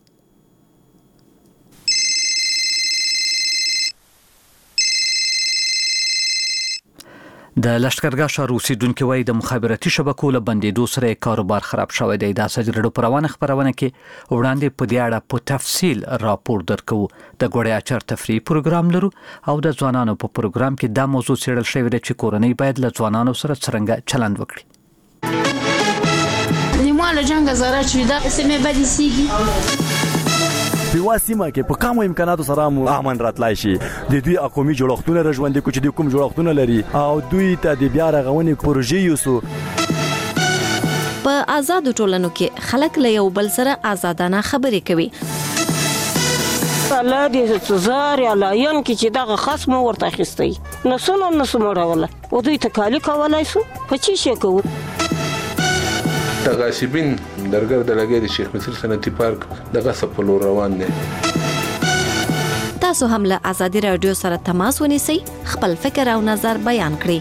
د لشکرګاه ښار اوسیدونکو وایي د مخابراتي شبکو له بندېدو سره کاروبار خراب شوی دی. د ازادي رادیو په روانه خبرونه کې وړاندې په دې اړه په تفصیل راپور درکو. د ګوړې اچار تفریحي پروګرام لرو او د ځوانانو په پروګرام کې دا موضوع څېړل شوې ده چې کورنۍ باید له ځوانانو سره څرنګه چلند وکړي. نیمه جنگ زاره چې دا سمې بدې سیږي په واسمه کې په کوم امکاناتو سره امن راتلای شي د دوی اقومي جوړښتونه رژوندې کوچ د کوم جوړښتونه لري او دوی ته د بیا رغونې پروژې یوسو. په آزاد ټولنو کې خلک له یو بل سره آزادانه خبرې کوي. الله دې زار یا لاین کې چې دغه خصم ورته اخیستی نسونه مړوله او دوی تکالی کولای شو په چی شي کوو. تغاسبین درګر د لګي د شیخ مصر صنعتي پارک دغه سپلو روان دي. تاسو هم له ازادي رادیو سره تماس ونیسئ، خپل فکر او نظر بیان کړئ.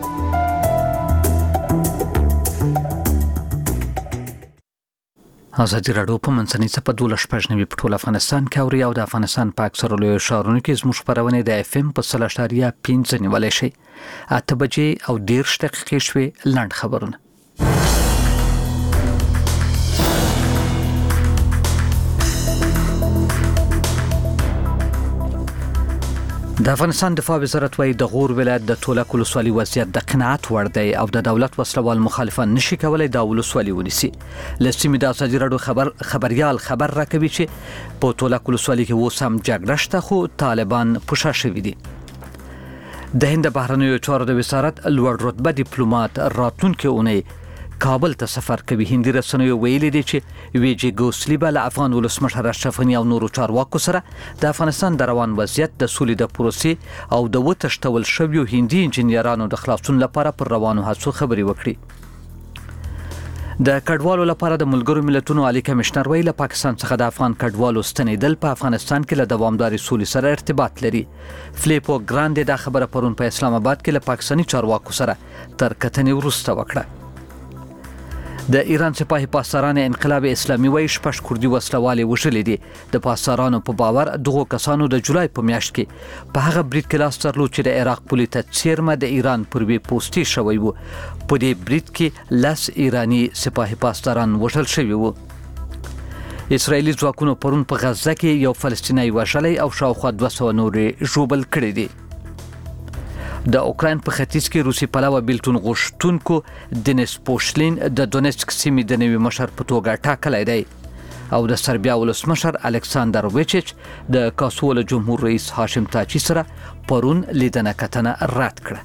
ازادي راډیو په منځنۍ صفحه 12 په ټول افغانستان کې اوري او د افغانستان په اکثره لویو ښارونو کې زموږ خپرونه د FM په 3.5 نیولای شي. 8 بجې او 10 دقیقې شوي. لاند خبرونه. د افغانستان دفاع وزارت وايي د غور ولایت د تولک ولسوالي وضعیت د قناعت وړ دی او د دولت وسلوال مخالفان نشي کولای د ولسوالي ونیسي. لسیمه د ازادي راډیو خبريال خبر راکوي چې په تولک ولسوالي کې وسم جګړه شته خو طالبان پوښا شوي دي. د هند بهرنیو چارو د وزارت لوړ رتبه ډیپلوماټ راتلونکي اونۍ کابل ته سفر کوي. هندي رسنیو ویلي دي چې ویجی ګوسلی به افغان ولسمشر اشرف غني او نورو چارواکو سره د افغانستان د روان وضعیت د سولې د پروسې او د وتښتول شویو هندي انجنیرانو د خلاصون لپاره پر روانو هڅو خبري وکړي. د کډوالو لپاره د ملګرو ملتونو عالی کمشنر ویل پاکستان څخه د افغان کډوالو ستنیدل په افغانستان کې له دوامداري سولې سره ارتباط لري. فلیپو ګراندې دا خبره پرون په اسلام آباد کې له پاکستاني چارواکو سره تر کتنې وروسته وکړه. د ایران سپاهي پاسداران انقلاب اسلامي وایي 6 کردي وسلوالې وژلې دي. د پاسدارانو په باور دغه کسانو د جولای په میاشت کې په هغه برید کې لاس درلود چې د عراق پولیس ته چیرمه د ایران پروي پوسټي شوی وو. په دې برید کې لاس ایرانی سپاهي پاسداران وژل شوی وو. اسرایلی ځواکونو پرون په غزه کې یو فلسطینی وژلی او شاوخوا 200 نورې ژوبل کړي دي. د اوکراین په ختیځ کې روسي پلوه بیلتون غوښتونکو دنیس پوشلین د دونیتسک سیمې د نوي مشر په توګه ټاکلی دی او د سربیا ولسمشر الکساندر ویچیچ د کاسوله جمهور رئیس هاشم تاچي سره پرون لیدنه کتنه رد کړه.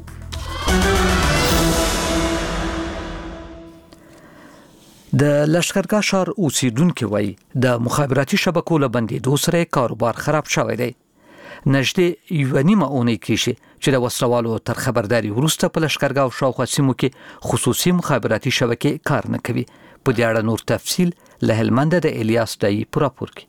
د لشکرګاه ښار اوسیدونکو وایي د مخابراتي شبکو له بندېدو سره کاروبار خراب شوی دی. نږدې یوه نیمه اونۍ کېږي چې د وسلوالو تر خبرداري وروسته په لشکرګاه او شاوخوا سیمو کې خصوصي مخابراتي شبکې کار نه کوي. په دې اړه نور تفصیل له هلمند د الیاس دای په راپور کې.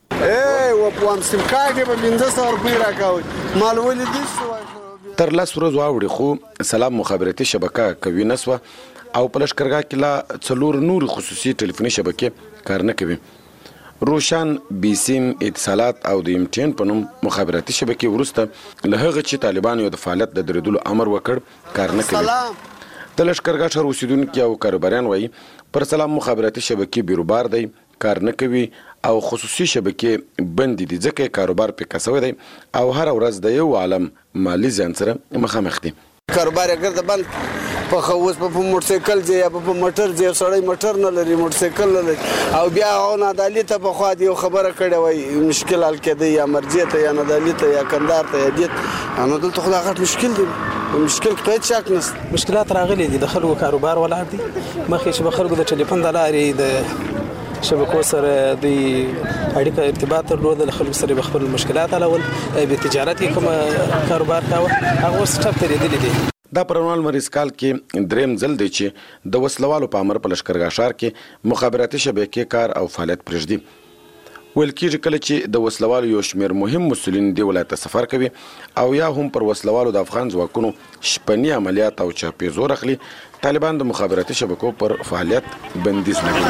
تر 10 ورځې واوړي خو سلام مخابراتي شبکه کوي نسوه او په لشکرګاه کې لا 4 نور خصوصي ټلیفوني شبکې کار نه کوي. روشان بیسیم اتصالات او د امټین په نوم مخابراتي شبکې ورسته له هغه چې طالبان یو د فعالیت د درېدلو امر وکړ کار نه کوي. د لشکرګاه ښار اوسیدونکي او کاروباریان وایي پر سلام مخابراتي شبکې بیروبار دی کار نه کوي او خصوصي شبکې بند دي ځکه کاروبار په کسوي دی او هر ورځ د یو عالم مالی زیان سره مخامخ دي. کاروبار اگر د بند په خوس په موټرسایکل ځي یا په موټر ځي سړی موټر نه لري موټرسایکل نه لري او بیا نه عدالت په خوا دی خبره کړي وای مشکل حل کړي یا مرجع ته یا عدالت یا کندهار ته دیت نو دلته خو دا غټ مشکل دی. مشکل په چاک نس مشکلات راغلي دي د خلکو کاروبار ولاړ دي مخکې چې خلکو د ټلیفون د لارې د شبکو سره د اړیکه ارتباط درلودل خلکو سره خپل مشکلات حلول به تجارت کوم کاروبار کاوه هغه ستپ ترې دي. دا پرونال مریض کال کې دریم ځل دی چې د وسلوالو په امر په لشکرګاه ښار کې مخابراتي شبکې کار او فعالیت پرېږدي. ویل کېږي کله چې د وسلوالو یو شمېر مهم مسؤلین دې ولایت ته سفر کوي او یا هم پر وسلوالو د افغان ځواکونو شپني عملیات او چاپې زور اخلي طالبان د مخابراتي شبکو پر فعالیت بندیز لګوي.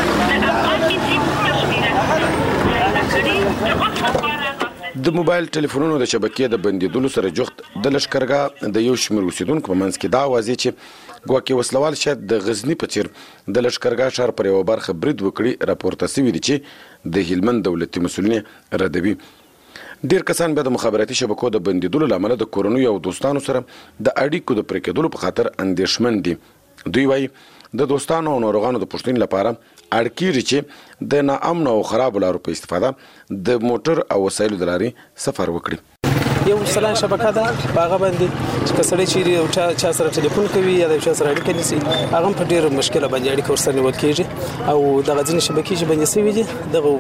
د موبایل ټلیفونونو د شبکې د بندیدلو سره جوخت د لشکرګاه د یو شمېر اوسیدونکو په منځ کې دا اوازې چې ګواکې وسلوال شاید د غزني په څیر د لشکرګاه ښار پر یوه برخه برید وکړي راپورته سوي دي چې د هلمند دولتي مسؤلین ردوي. ډیر کسان بیا د مخابراتي شبکو د بندیدلو له امله د کورنیو او دوستانو سره د اړیکو د پرې کېدلو په خاطر اندېښمن دي. دوی وایي د دوستانو او ناروغانو د پوښتنې لپاره اړ کېږي چې د ناامن او خرابو لارو په استفاده د موټر او وسایلو د لارې سفر وکړي. یو سلام شبکه ده هغه باندې چې سړی چې چا سره ټلیفون کوي یا د چا سره اړیکه نیسي هغه په ډېر مشکله باندې اړیکه ورسره نیول کېږي او دغه ځینې شبکې چې باندې سوي دي دغه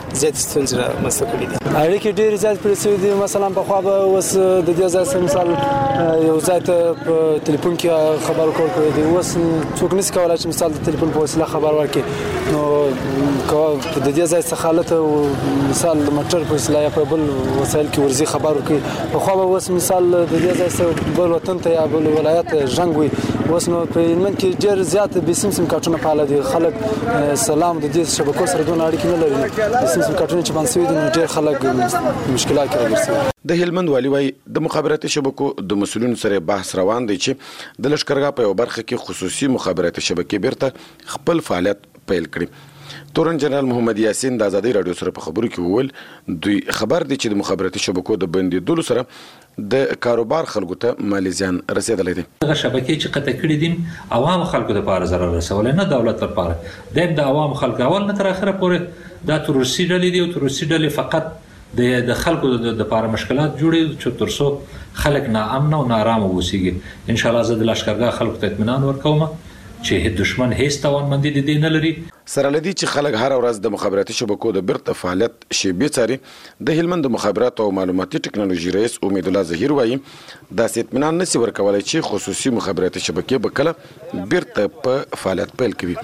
زیات ستونزې رامنځته کړي دي. اړیکې ډېرې زیات پرې شوي دي. مثلا پخوا به اوس د دې ځای څخه مثال یو ځای ته په تلیفون کې خبر ورکول کېدی دي. اوس څوک نشي کولای چې مثال د تلیفون په وسیله خبر ورکړي. نو د دې ځای څخه حالت مثال د موټر په وسیله یا په بل وسایل کې ورځي خبر ورکړي. پخوا به اوس مثال د دې ځای څخه بل وطن ته یا بل ولایت ژوند وي. اوس نو په هلمند کې ډېر زیات بې سیم کارتونه فعال دي. خلک سلام د دې شبکو سره دونه اړیکې نه لري. بې سیم کارتونه چې بند شوي دي نو ډېر خلک مشکلات کې راګرځي. د هلمند والي وايي د مخابراتي شبکو د مسؤلینو سره بحث روان دی چې د لښکرګاه په یو برخه کې خصوصي مخابراتي شبکې بیرته خپل فعالیت پیل کړي. تورن جنرال محمد یاسین د ازادي رادیو سره په خبرو کې وویل دوی خبر دي چې د مخابراتي شبکو د بندیدلو سره د کاروبار خلکو ته مالي زیان رسیدلی دی. هغه شبکې چې قطع کړي دي عوام خلکو لپاره ضرر رسولی نه دولت لپاره. د عوام خلکو اول نه تر اخره پورې دا تروریستي ډلې دي او تروریستي ډلې فقط د خلکو د لپاره مشکلات جوړي چې ترڅو خلک ناامن او نارامه ووسیږي. ان شاء الله زه د لښکرګاه خلکو ته اطمینان ورکوم چې دشمن هیڅ توانمندي د دې نه لري. سره لدی چې خلک هر ورځ د مخابراتي شبکو د بیرته فعالیت شیبې څاري. د هلمند د مخابرات او معلوماتي ټکنالوژي رئیس امید الله ظهیر وایي داسې اطمینان نشي ورکولای چې خصوصي مخابراتي شبکې به کله بیرته په فعالیت پیل کوي.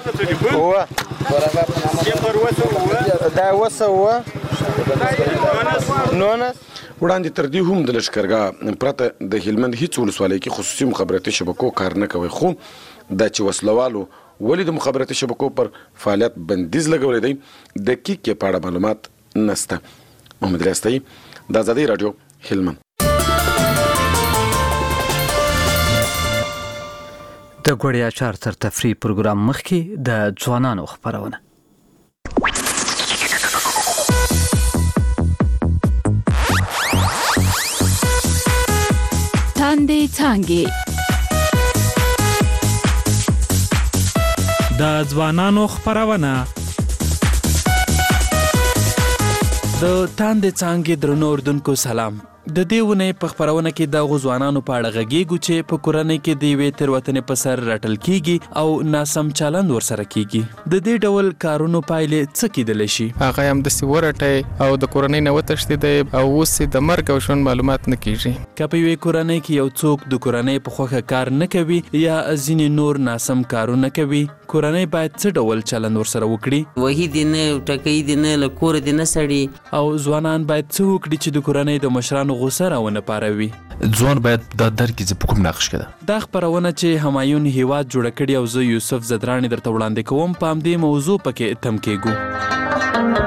وړاندې تر دې هم د لښکرګاه پرته د هلمند هیڅ ولسوالۍ کې خصوصي مخابراتي شبکو کار نه کوي. خو دا چې وسلوالو ولې د مخابراتي شبکو پر فعالیت بندیز لګولی دی د کیکې په اړه معلومات نشته. محمد ریاستي د ازادي رادیو هلمند. د غوړیا چار تر تفریح پروګرام مخکې د ځوانانو خبرونه. تاندې څانګې د ځوانانو خبرونه. د تاندې څانګې درنو اردوونکو سلام. د دې ونې په خبرونه کې د غوځوانانو په اړه غږیږو چې په کورنۍ کې د یوې تېروتنې په سر راټل کیږي او ناسم چلند ورسره کیږي. د دې ډول کارونو پایلې څه کیدلی شي؟ هغه هم داسې ورټی او د کورنۍ نه وتښتېدی او اوس د مرګ او ژوند معلومات نه کیږي. که په یوې کورنۍ کې یو څوک د کورنۍ په خوښه کار نه کوي یا ځینې نور ناسم کارونه کوي کورنۍ باید څه ډول چلند ورسره وکړي؟ وهي دې نه ټکوي دې نه له کوره دې نه سړي. او ځوانان باید څه وکړي چې د کورنۍ د مشرانو غوسه راونه پاروي؟ ځوان باید دا درک چې په کوم نقش کې دا خبرونه چې همایون هیواد جوړ کړي او زه یوسف زدرانی درته وړاندې کوم په همدې موضوع پکې تم کېږو.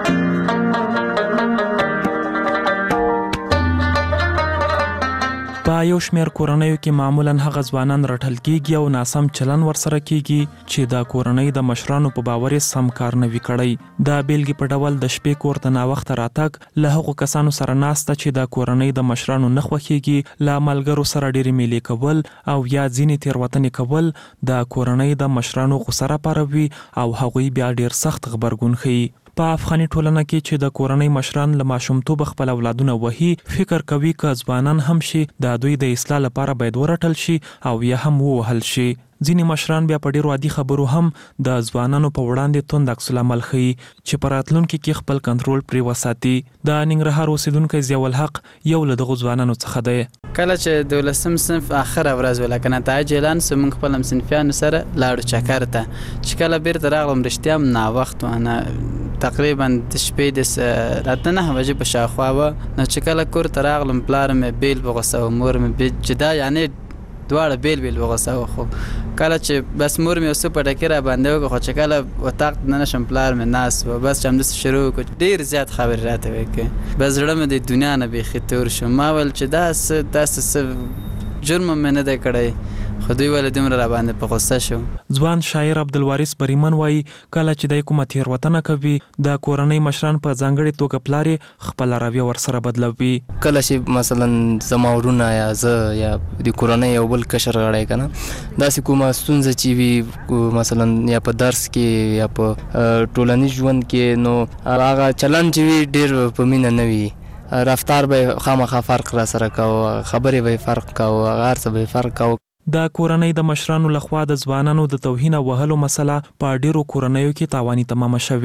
په یو شمېر کورنیو کې معمولا هغه ځوانان راټل کېږي او ناسم چلن ورسره کېږي چې د کورنۍ د مشرانو په باور سم کار نه وي کړی. د بیلګې په ډول د شپې کور ته ناوخته راتګ، له هغو کسانو سره ناسته چې د کورنۍ د مشرانو نه خوښېږي، له ملګرو سره ډېرې میلې کول او یا ځینې تېروتنې کول د کورنۍ د مشرانو غوسه راپاروي او هغوی بیا ډېر سخت غبرګون ښیي. په افغاني ټولنه کې چې د کورنۍ مشران له ماشومتوبه خپل اولادونه وهي، فکر کوي که ځوانان هم شي د دوی د اصلاح لپاره باید ورټل شي او یا هم ووهل شي. ځینې مشران بیا په ډېرو عادي خبرو هم د ځوانانو په وړاندې توند عکس العمل ښیي چې په راتلونکي کې خپل کنټرول پرې وساتي. د ننګرهار اوسیدونکی ضیاء الحق یو له دغو ځوانانو څخه دی. کله چې د 12م صنف اخره ورځ وه لکه نتایج اعلان سو، موږ خپل همصنفیانو سره لاړو چکر ته. چې کله بیرته راغلم رښتیا هم ناوخت و، تقریبا د شپې د راته 9 بجې په شاوخوا وه. نو چې کله کور ته راغلم پلار مې بیل په غوسه و، مور مې جدا، یعنې دواړه بیل بیل وغوسه و. خو کله چې بس مور مې یو څه پټکي را باندې وکړه، خو چې کله اتاق ته نه شم پلار مې ناست و، بس چې همداسې شروع وکړو ډېر زیات خبرې راته وکړې. بس زړه مې د دنیا نه بیخي تور شو. ما ویل چې داسې څه جرم مې نه دی کړی، خو دوی ولې دومره را باندې په غوسه شو. ځوان شاعر عبدالوارث بریمن وایي کله چې دی کومه تېروتنه کوي د کورنۍ مشران په ځانګړې توګه پلار یې خپله رویه ورسره بدلوي. کله چې مثلا زما ورونه یا زه یا د کورنۍ یو بل کشر غړی که نه داسې کومه ستونزه چې وي مثلا یا په درس کې یا په ټولنیز ژوند کې، نو هغه چلند چې وي ډېر په مینه نه وي. رفتار به خامخا فرق را سره کوو، خبرې به فرق کوو، هغه هر څه به فرق کوو. د کورنۍ د مشرانو لخوا د ځوانانو د توهین او وهلو مسله په ډیرو کورنیو کې تاواني تمامه شوې.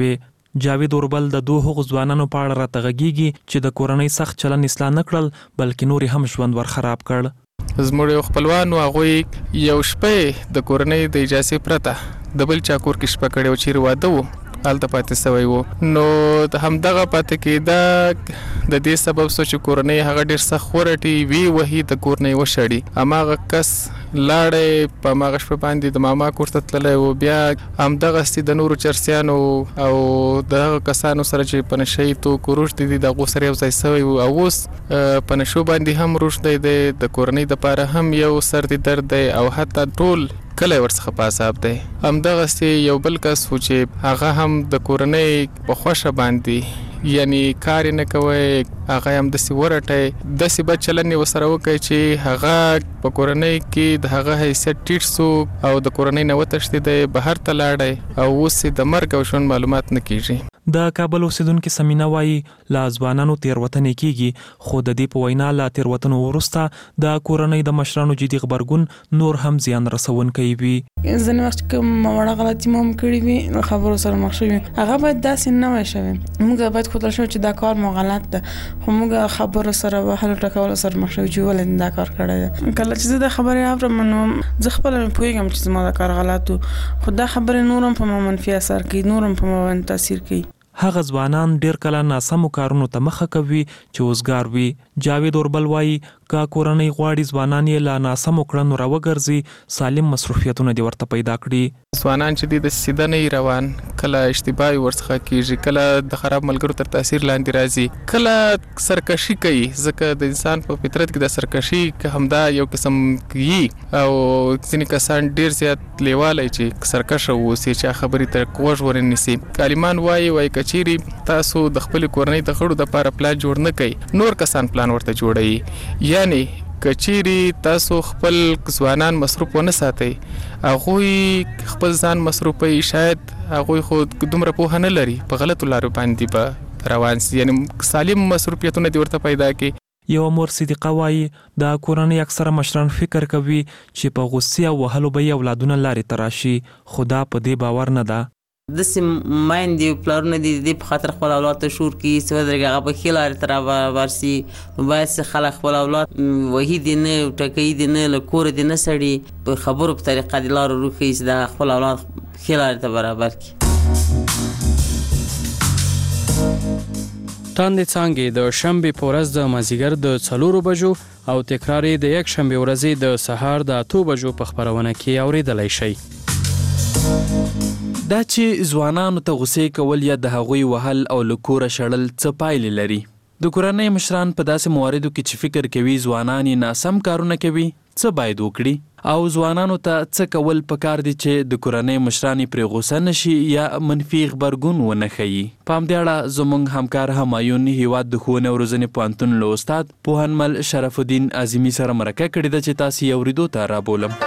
جاوید اوربل د دوه هغو ځوانانو په اړه راته غږیږي چې د کورنۍ سخت چلن اصلاح نه کړل بلکې نور هم ژوند ور خراب کړ. زموږ یو خپلوان هغوی یو شپه د کورنۍ د اجازې پرته د بل چا کور کې شپه کړې و چې واده و هلته پاتې سوی و. نو د همدغه پاتې کېده د دې سبب سو چې کورنۍ هغه ډېر سخت ورټي وی وهي د کورنۍ وشړي. هماغه کس لاړې په هماغه شپه باندې د ماما کور ته تللی و. بیا همدغسې د نورو چرسیانو او د هغه کسانو سره چې په نشهیي توکو روږدي دي د هغو سره یو ځای سوی و او اوس په نشو باندې هم روږدی دی. د کورنۍ دپاره هم یو سر دی درد دی او حتی ټول کله ورڅخه په عذاب دی. همدغسې یو بل کس و چې هغه هم د کورنۍ په خوښه باندې یعنی کار نه کوي هغه هم داسې ورټی داسې بد چلن یې ورسره وکړي چې هغه په کورنۍ کې د هغه حیثیت ټیټ سو او د کورنۍ نه وتښتېدی بهر ته لاړی او اوس یې د مرګ او ژوند معلومات نه کیږي. د کابل اوسیدونکو سمینا وایي لا ځوانانو تیروتنې کیږي خو د دې په وینا لا تیروتنو وروسته د کورنۍ د مشرانو جدي غبرګون نور هم زیان رسونکی وي. ځینې وخت کوم وړه غلطي مو هم کړې وي خبرو سره مخ شوي هغه باید داسې نه وای شوی. موږ باید ښودل شو چې دا کار مو غلط ده خو موږ خبرو سره وهلو ټکولو سره مخ شوي چې ولې دا کار کړی ده. کله چې زه د خبرې اورم نو زه خپله مې پوهېږم چې زما دا کار غلط و خو دا خبرې نور هم په ما منفي اثر کوي نور هم په ما باندې تاثیر کوي. هغه ځوانان ډیر کله ناسمو کارونو ته مخه کوي چې اوسګار وي. جاوید اوربل وایي که کورنۍ غواړي ځوانان یې لا ناسمو کړنو راوګرځي سالم مصروفیتونه دې ورته پیدا کړي. ځوانان چې دي د سیده نه روان کله اشتباه ورڅخه کیږي کله د خراب ملګرو تر تاثیر لاندې راځي کله سرکشي کوي ځکه د انسان په فطرت کې د سرکشي همدا یو قسم کوي او ځینې کسان ډیر زیات لیوالی چې سرکشه اوسي چې خبرې ته کوږ ورنیسي. عالمان وایي کچيري تاسو د خپل کورنۍ د غړو د لپاره پلان جوړ نه کړئ نور کسان پلان ورته جوړوي. یعنی کچيري تاسو خپل ځوانان مصروف ونه ساتئ هغوی خپل ځان مصروفوي شاید هغوی خو دومره پوهه نه لري په غلطو لارو باندې به روان سي یعنی سالم مصروفیتونه دې ورته پیدا کړي. یو مور صدیقه وایي د کورنۍ اکثره مشران فکر کوي چې په غوسې او وهلو به یې اولادونه لارې ته راشي خو دا په دې باور نه ده. داسې میندې پلارونه دي د دې په خاطر خپل اولاد ته شور کوي چې ودرېږي هغه په ښې لارې ته رابر سي. نو باید چې خلک خپل اولاد وهي دي نه ټکوي دي نه له کوره دي نه سړي په خبرو په طریقه دې لارو روښوي چې د خپل اولاد ښې لارې ته برابر کړي. تاندې څانګې د شنبې په ورځ د مازدیګر د 4 بجو او تکرار یې د یک شنبې ورځې د سهار د 8 بجو په خبرونه کې اوریدلای شئ. دا چې ځوانانو ته غوسې کول یا د هغوی وهل او له کوره شړل څه پایلې لري. د کورنۍ مشران په داسې مواردو کې چې فکر کوي ځوانان یې ناسم کارونه کوي څه باید وکړي او ځوانانو ته څه کول پکار دي چې د کورنۍ مشران پرې غوسه نشي یا منفي غبرګون ونه ښیي. په همدې اړه زموږ همکار همایون هیواد د ښوونې او روزنې پوهنتون له استاد پوهنمل شرف الدین اعظمي سره مرکه کړې ده چې تاسو یې اورېدو ته رابولم.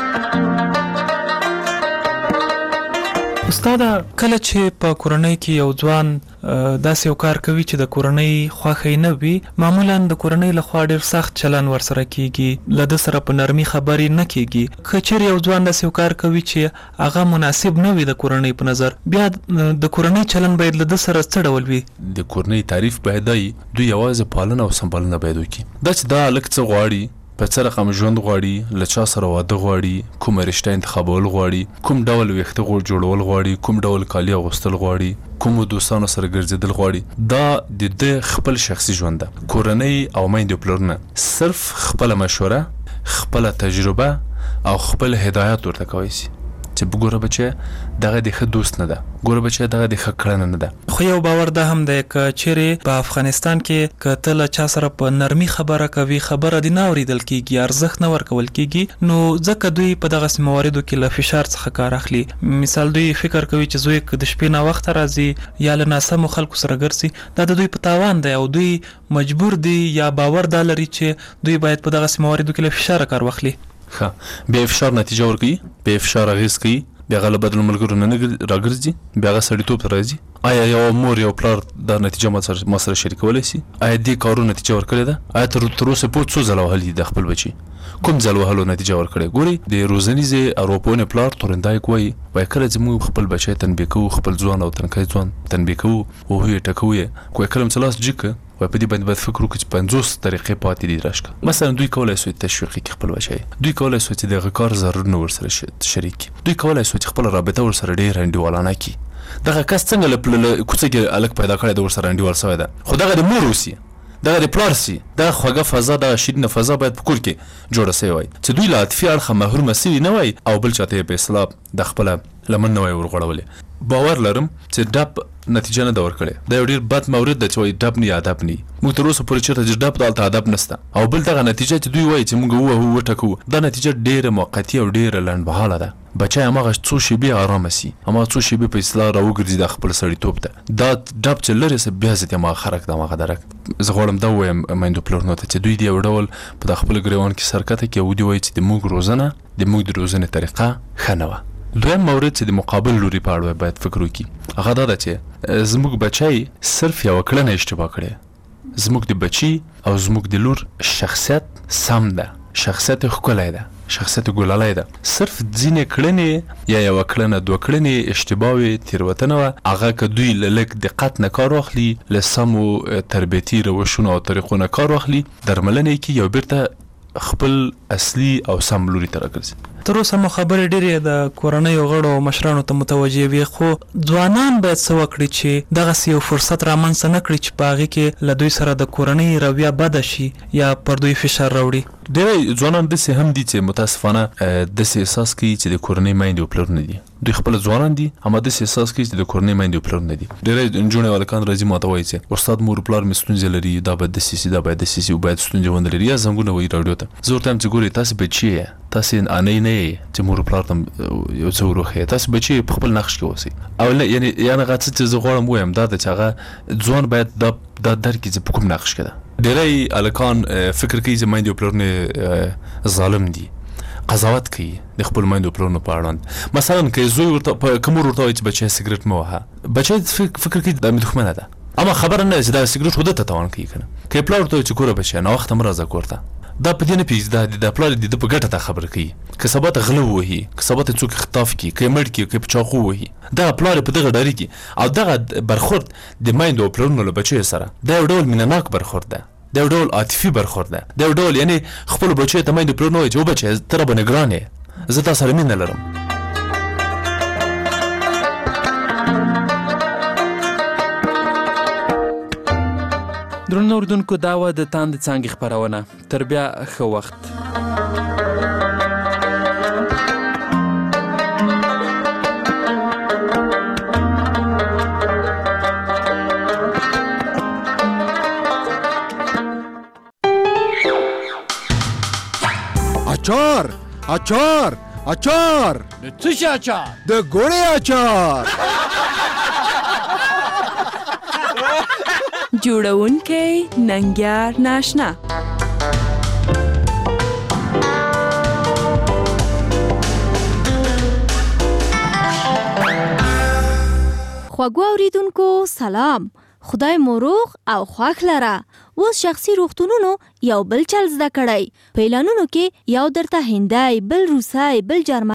استاد کله چې په کورنۍ کې یو ځوان داسې یو کار کوي چې د کورنۍ خوښه نه وي معمولا د کورنۍ لخوا ډېر سخت چلن ورسره کیږي له ده سره په نرمي خبرې نه کیږي. که چیرې یو ځوان داسې یو کار کوي چې هغه مناسب نه وي د کورنۍ په نظر بیا د کورنۍ چلن باید له ده سره څه ډول وي؟ د کورنۍ تعریف باید دوی یوازې پالنه او سمبالنه باید وکړي. دا چې دا هلک څه غواړي په څه رقم ژوند غواړي له چا سره واده غواړي کومه رشته انتخابول غواړي کوم ډول ویښته جوړول غواړي کوم ډول کالي اغوستل غواړي کوم دوستانو سره ګرځېدل غواړي دا د ده خپل شخصي ژوند ده. کورنۍ او میندې پلرونه صرف خپله مشوره خپله تجربه او خپل هدایت ورته کولی شي چې بګوره بچه دغه د ښه دوست نه ده ګوره بچه دغه د ښه کړنه نه ده. خو یو باور ده هم دی که چیرې په افغانستان کې که ته له چا سره په نرمي خبره کوي خبره دې نه اورېدل کېږي ارزښت نه ورکول کېږي نو ځکه دوی په دغسې مواردو کې له فشار څخه کار اخلي. مثال دوی فکر کوي چې زوی که د شپې ناوخته راځي یا له ناسمو خلکو سره ګرځي دا د دوی په تاوان دی او دوی مجبور دي یا باور دا لري چې دوی باید په دغسې مواردو کې له فشاره کار واخلي. ښه بیا فشار نتیجه ورکوي بیا فشار اغېز کوي بیا غل بدل ملګرو نه راګرځي بیا غ سړیتوب ته راځي آیا یو مور یو پلار دا نتیجه ما سره شریکولی شي آیا دې کارو نتیجه ورکړې ده آیا تر اوسه پورې څو ځله وهلي د خپل بچي کوم ځل وهلو نتیجه ورکړې ګوري د روزنیزې اروپونې پلار تورندای کوي وای کله چې موږ خپل بچی تنبیه کوو خپل ځوان او تنکي ځوان تنبیه کوو او هی ټکوي کوی کلم سلاس جکه وای په دې باندې باید فکر وکړو چې 50 طریقې پاتې دي راشکه مثلا دوی کولای شي تشویق کړي خپل بچی دوی کولای شي چې د کار ضرر نه ورسره شریک دوی کولای شي چې خپل رابطه ورسره ډیر انډیوالانه کی دغه کس څنګه له کوڅه کې الګ پیدا کړی د ورسره انډیوال شوی ده خو دغه د مور وسی دغه د پلار سي دغه خوږه فضا د شیرینه فضا باید په کور کې جوړه شي وای چې دوی له عاطفي اړخه محروم سي نه وای او بل چاته په اصلاح د خپل لمن نه وای ورغړولې باور لرم چې ډب نتیجه نه دا ورکړي دا یو ډیر بد مورد د چوي ډب نه ادب نه موږ تر اوسه پورې چیرته چې ډب دالته ادب نشته او بل دغه نتیجه چې دوی وای چې موږ وټکو دا نتیجه ډیره موقتی او ډیره لنډمهاله ده بچای هغه څو شی به آرام سي هغه څو شی به په اصلاح راوګرځي د خپل سړیتوب ته دا ډب چې لري سه بیا ځته ما خرک دا ما غدرک زغړم دا وایم مایندو پلور نو ته چې دوی دی وډول په خپل ګریوان کې سرکته کې ودی وای چې د موږ روزنه د موږ د روزنې طریقه خنوه دویم مورد چې د مقابل لوري په اړه باید فکر وکړي هغه دا چې زموږ بچای صرف یو کړنه اشتباه کړي زموږ د بچي او زموږ د لور شخصیت سم ده شخصیت ښکلی ده شخصیت ګلالای ده صرف ځینې کړنې یا یو کړنه دوه کړنې اشتباه وي تیروتنه وه هغه که دوی له لږ دقت نه کار واخلي له سمو تربیتي روشونو او طریقو نه کار واخلي درملنې کې یو بیرته خپل اصلي او سم لوري ته راګرځي تر اوسه مو خبرې ډېرې د کورنۍ غړو او مشرانو ته متوجه وي خو ځوانان باید څه وکړي چې دغسې یو فرصت رامنځته نه کړي چې په هغې کې له دوی سره د کورنۍ رویه بده شي یا پر دوی فشار راوړي ډېری ځوانان داسې هم دي چې متاسفانه داسې احساس کوي چې د کورنۍ میندې او پلرونه دي دوی خپل ځوانان دي اما داسې احساس کوي چې د کورنۍ میندې او پلرونه دي ډېری نجونې او هلکان راځي ماته وایي چې استاد مور پلار مې ستونزې لري دا باید داسې سي دا باید داسې سي او باید ستونزې ونه لري یا زنګونه وایي راډیو ته زه ورته وایم چې ګورئ تاسې بچي یې تاسې انۍ نه یې چې مور پلار ته یو څه وروښیې تاسې بچي په خپل نقش کې اوسئ او یعنې هغه څه چې زه غواړم ووایم دا ده چې هغه ځوان باید دا درک کړي چې په کوم نقش کې ده ډېری هلکان فکر کوي چې میندې او پلرونه ظالم دي قضاوت کوي د خپل میندو پلرونو په اړوند مثلا که زوی ورته که مور ورته وایي چې بچی سګرټ مه وهه بچی فکر کوي دا مې دښمنه ده اما خبره نه چې دا سګرټ خو ده ته تاوان کوي که نه که یې پلار ورته وایي چې ګوره بچیه ناوخته مه راځه کور ته دا په دې نه پوهېږي دا پلار د ده په ګټه ته خبره کوي که سبا ته غله ووهي که سبا ته څوک خطاف کړي که یې مړ کړي که یې په چاقو ووهي دغه پلار یې په دغه ډارېږي او دغه برخورد د میندو او پلرونو له بچیو سره دا یو ډول مینهناک برخورد ده دا یو ډول عاطفي برخورد ده دا یو ډول یعنې خپلو بچیو ته میندو پلرونو وایي چې وبچیه ته راباندې ګران یې زه تا سره مینه لرم درنو اوریدونکو دا وه د تاند څانګې خپرونه تر بیا ښه وخت اچار اچار اچار د څه شي اچار د ګوړې اچار جوړونکی ننګیار ناشنا خواږو اوریدونکو سلام خدای مو روغ او خوښ لره اوس شخصي روغتونونو یو بل چل زده کړی په اعلانونو کې یو درته هندی بل روسی بل جرمن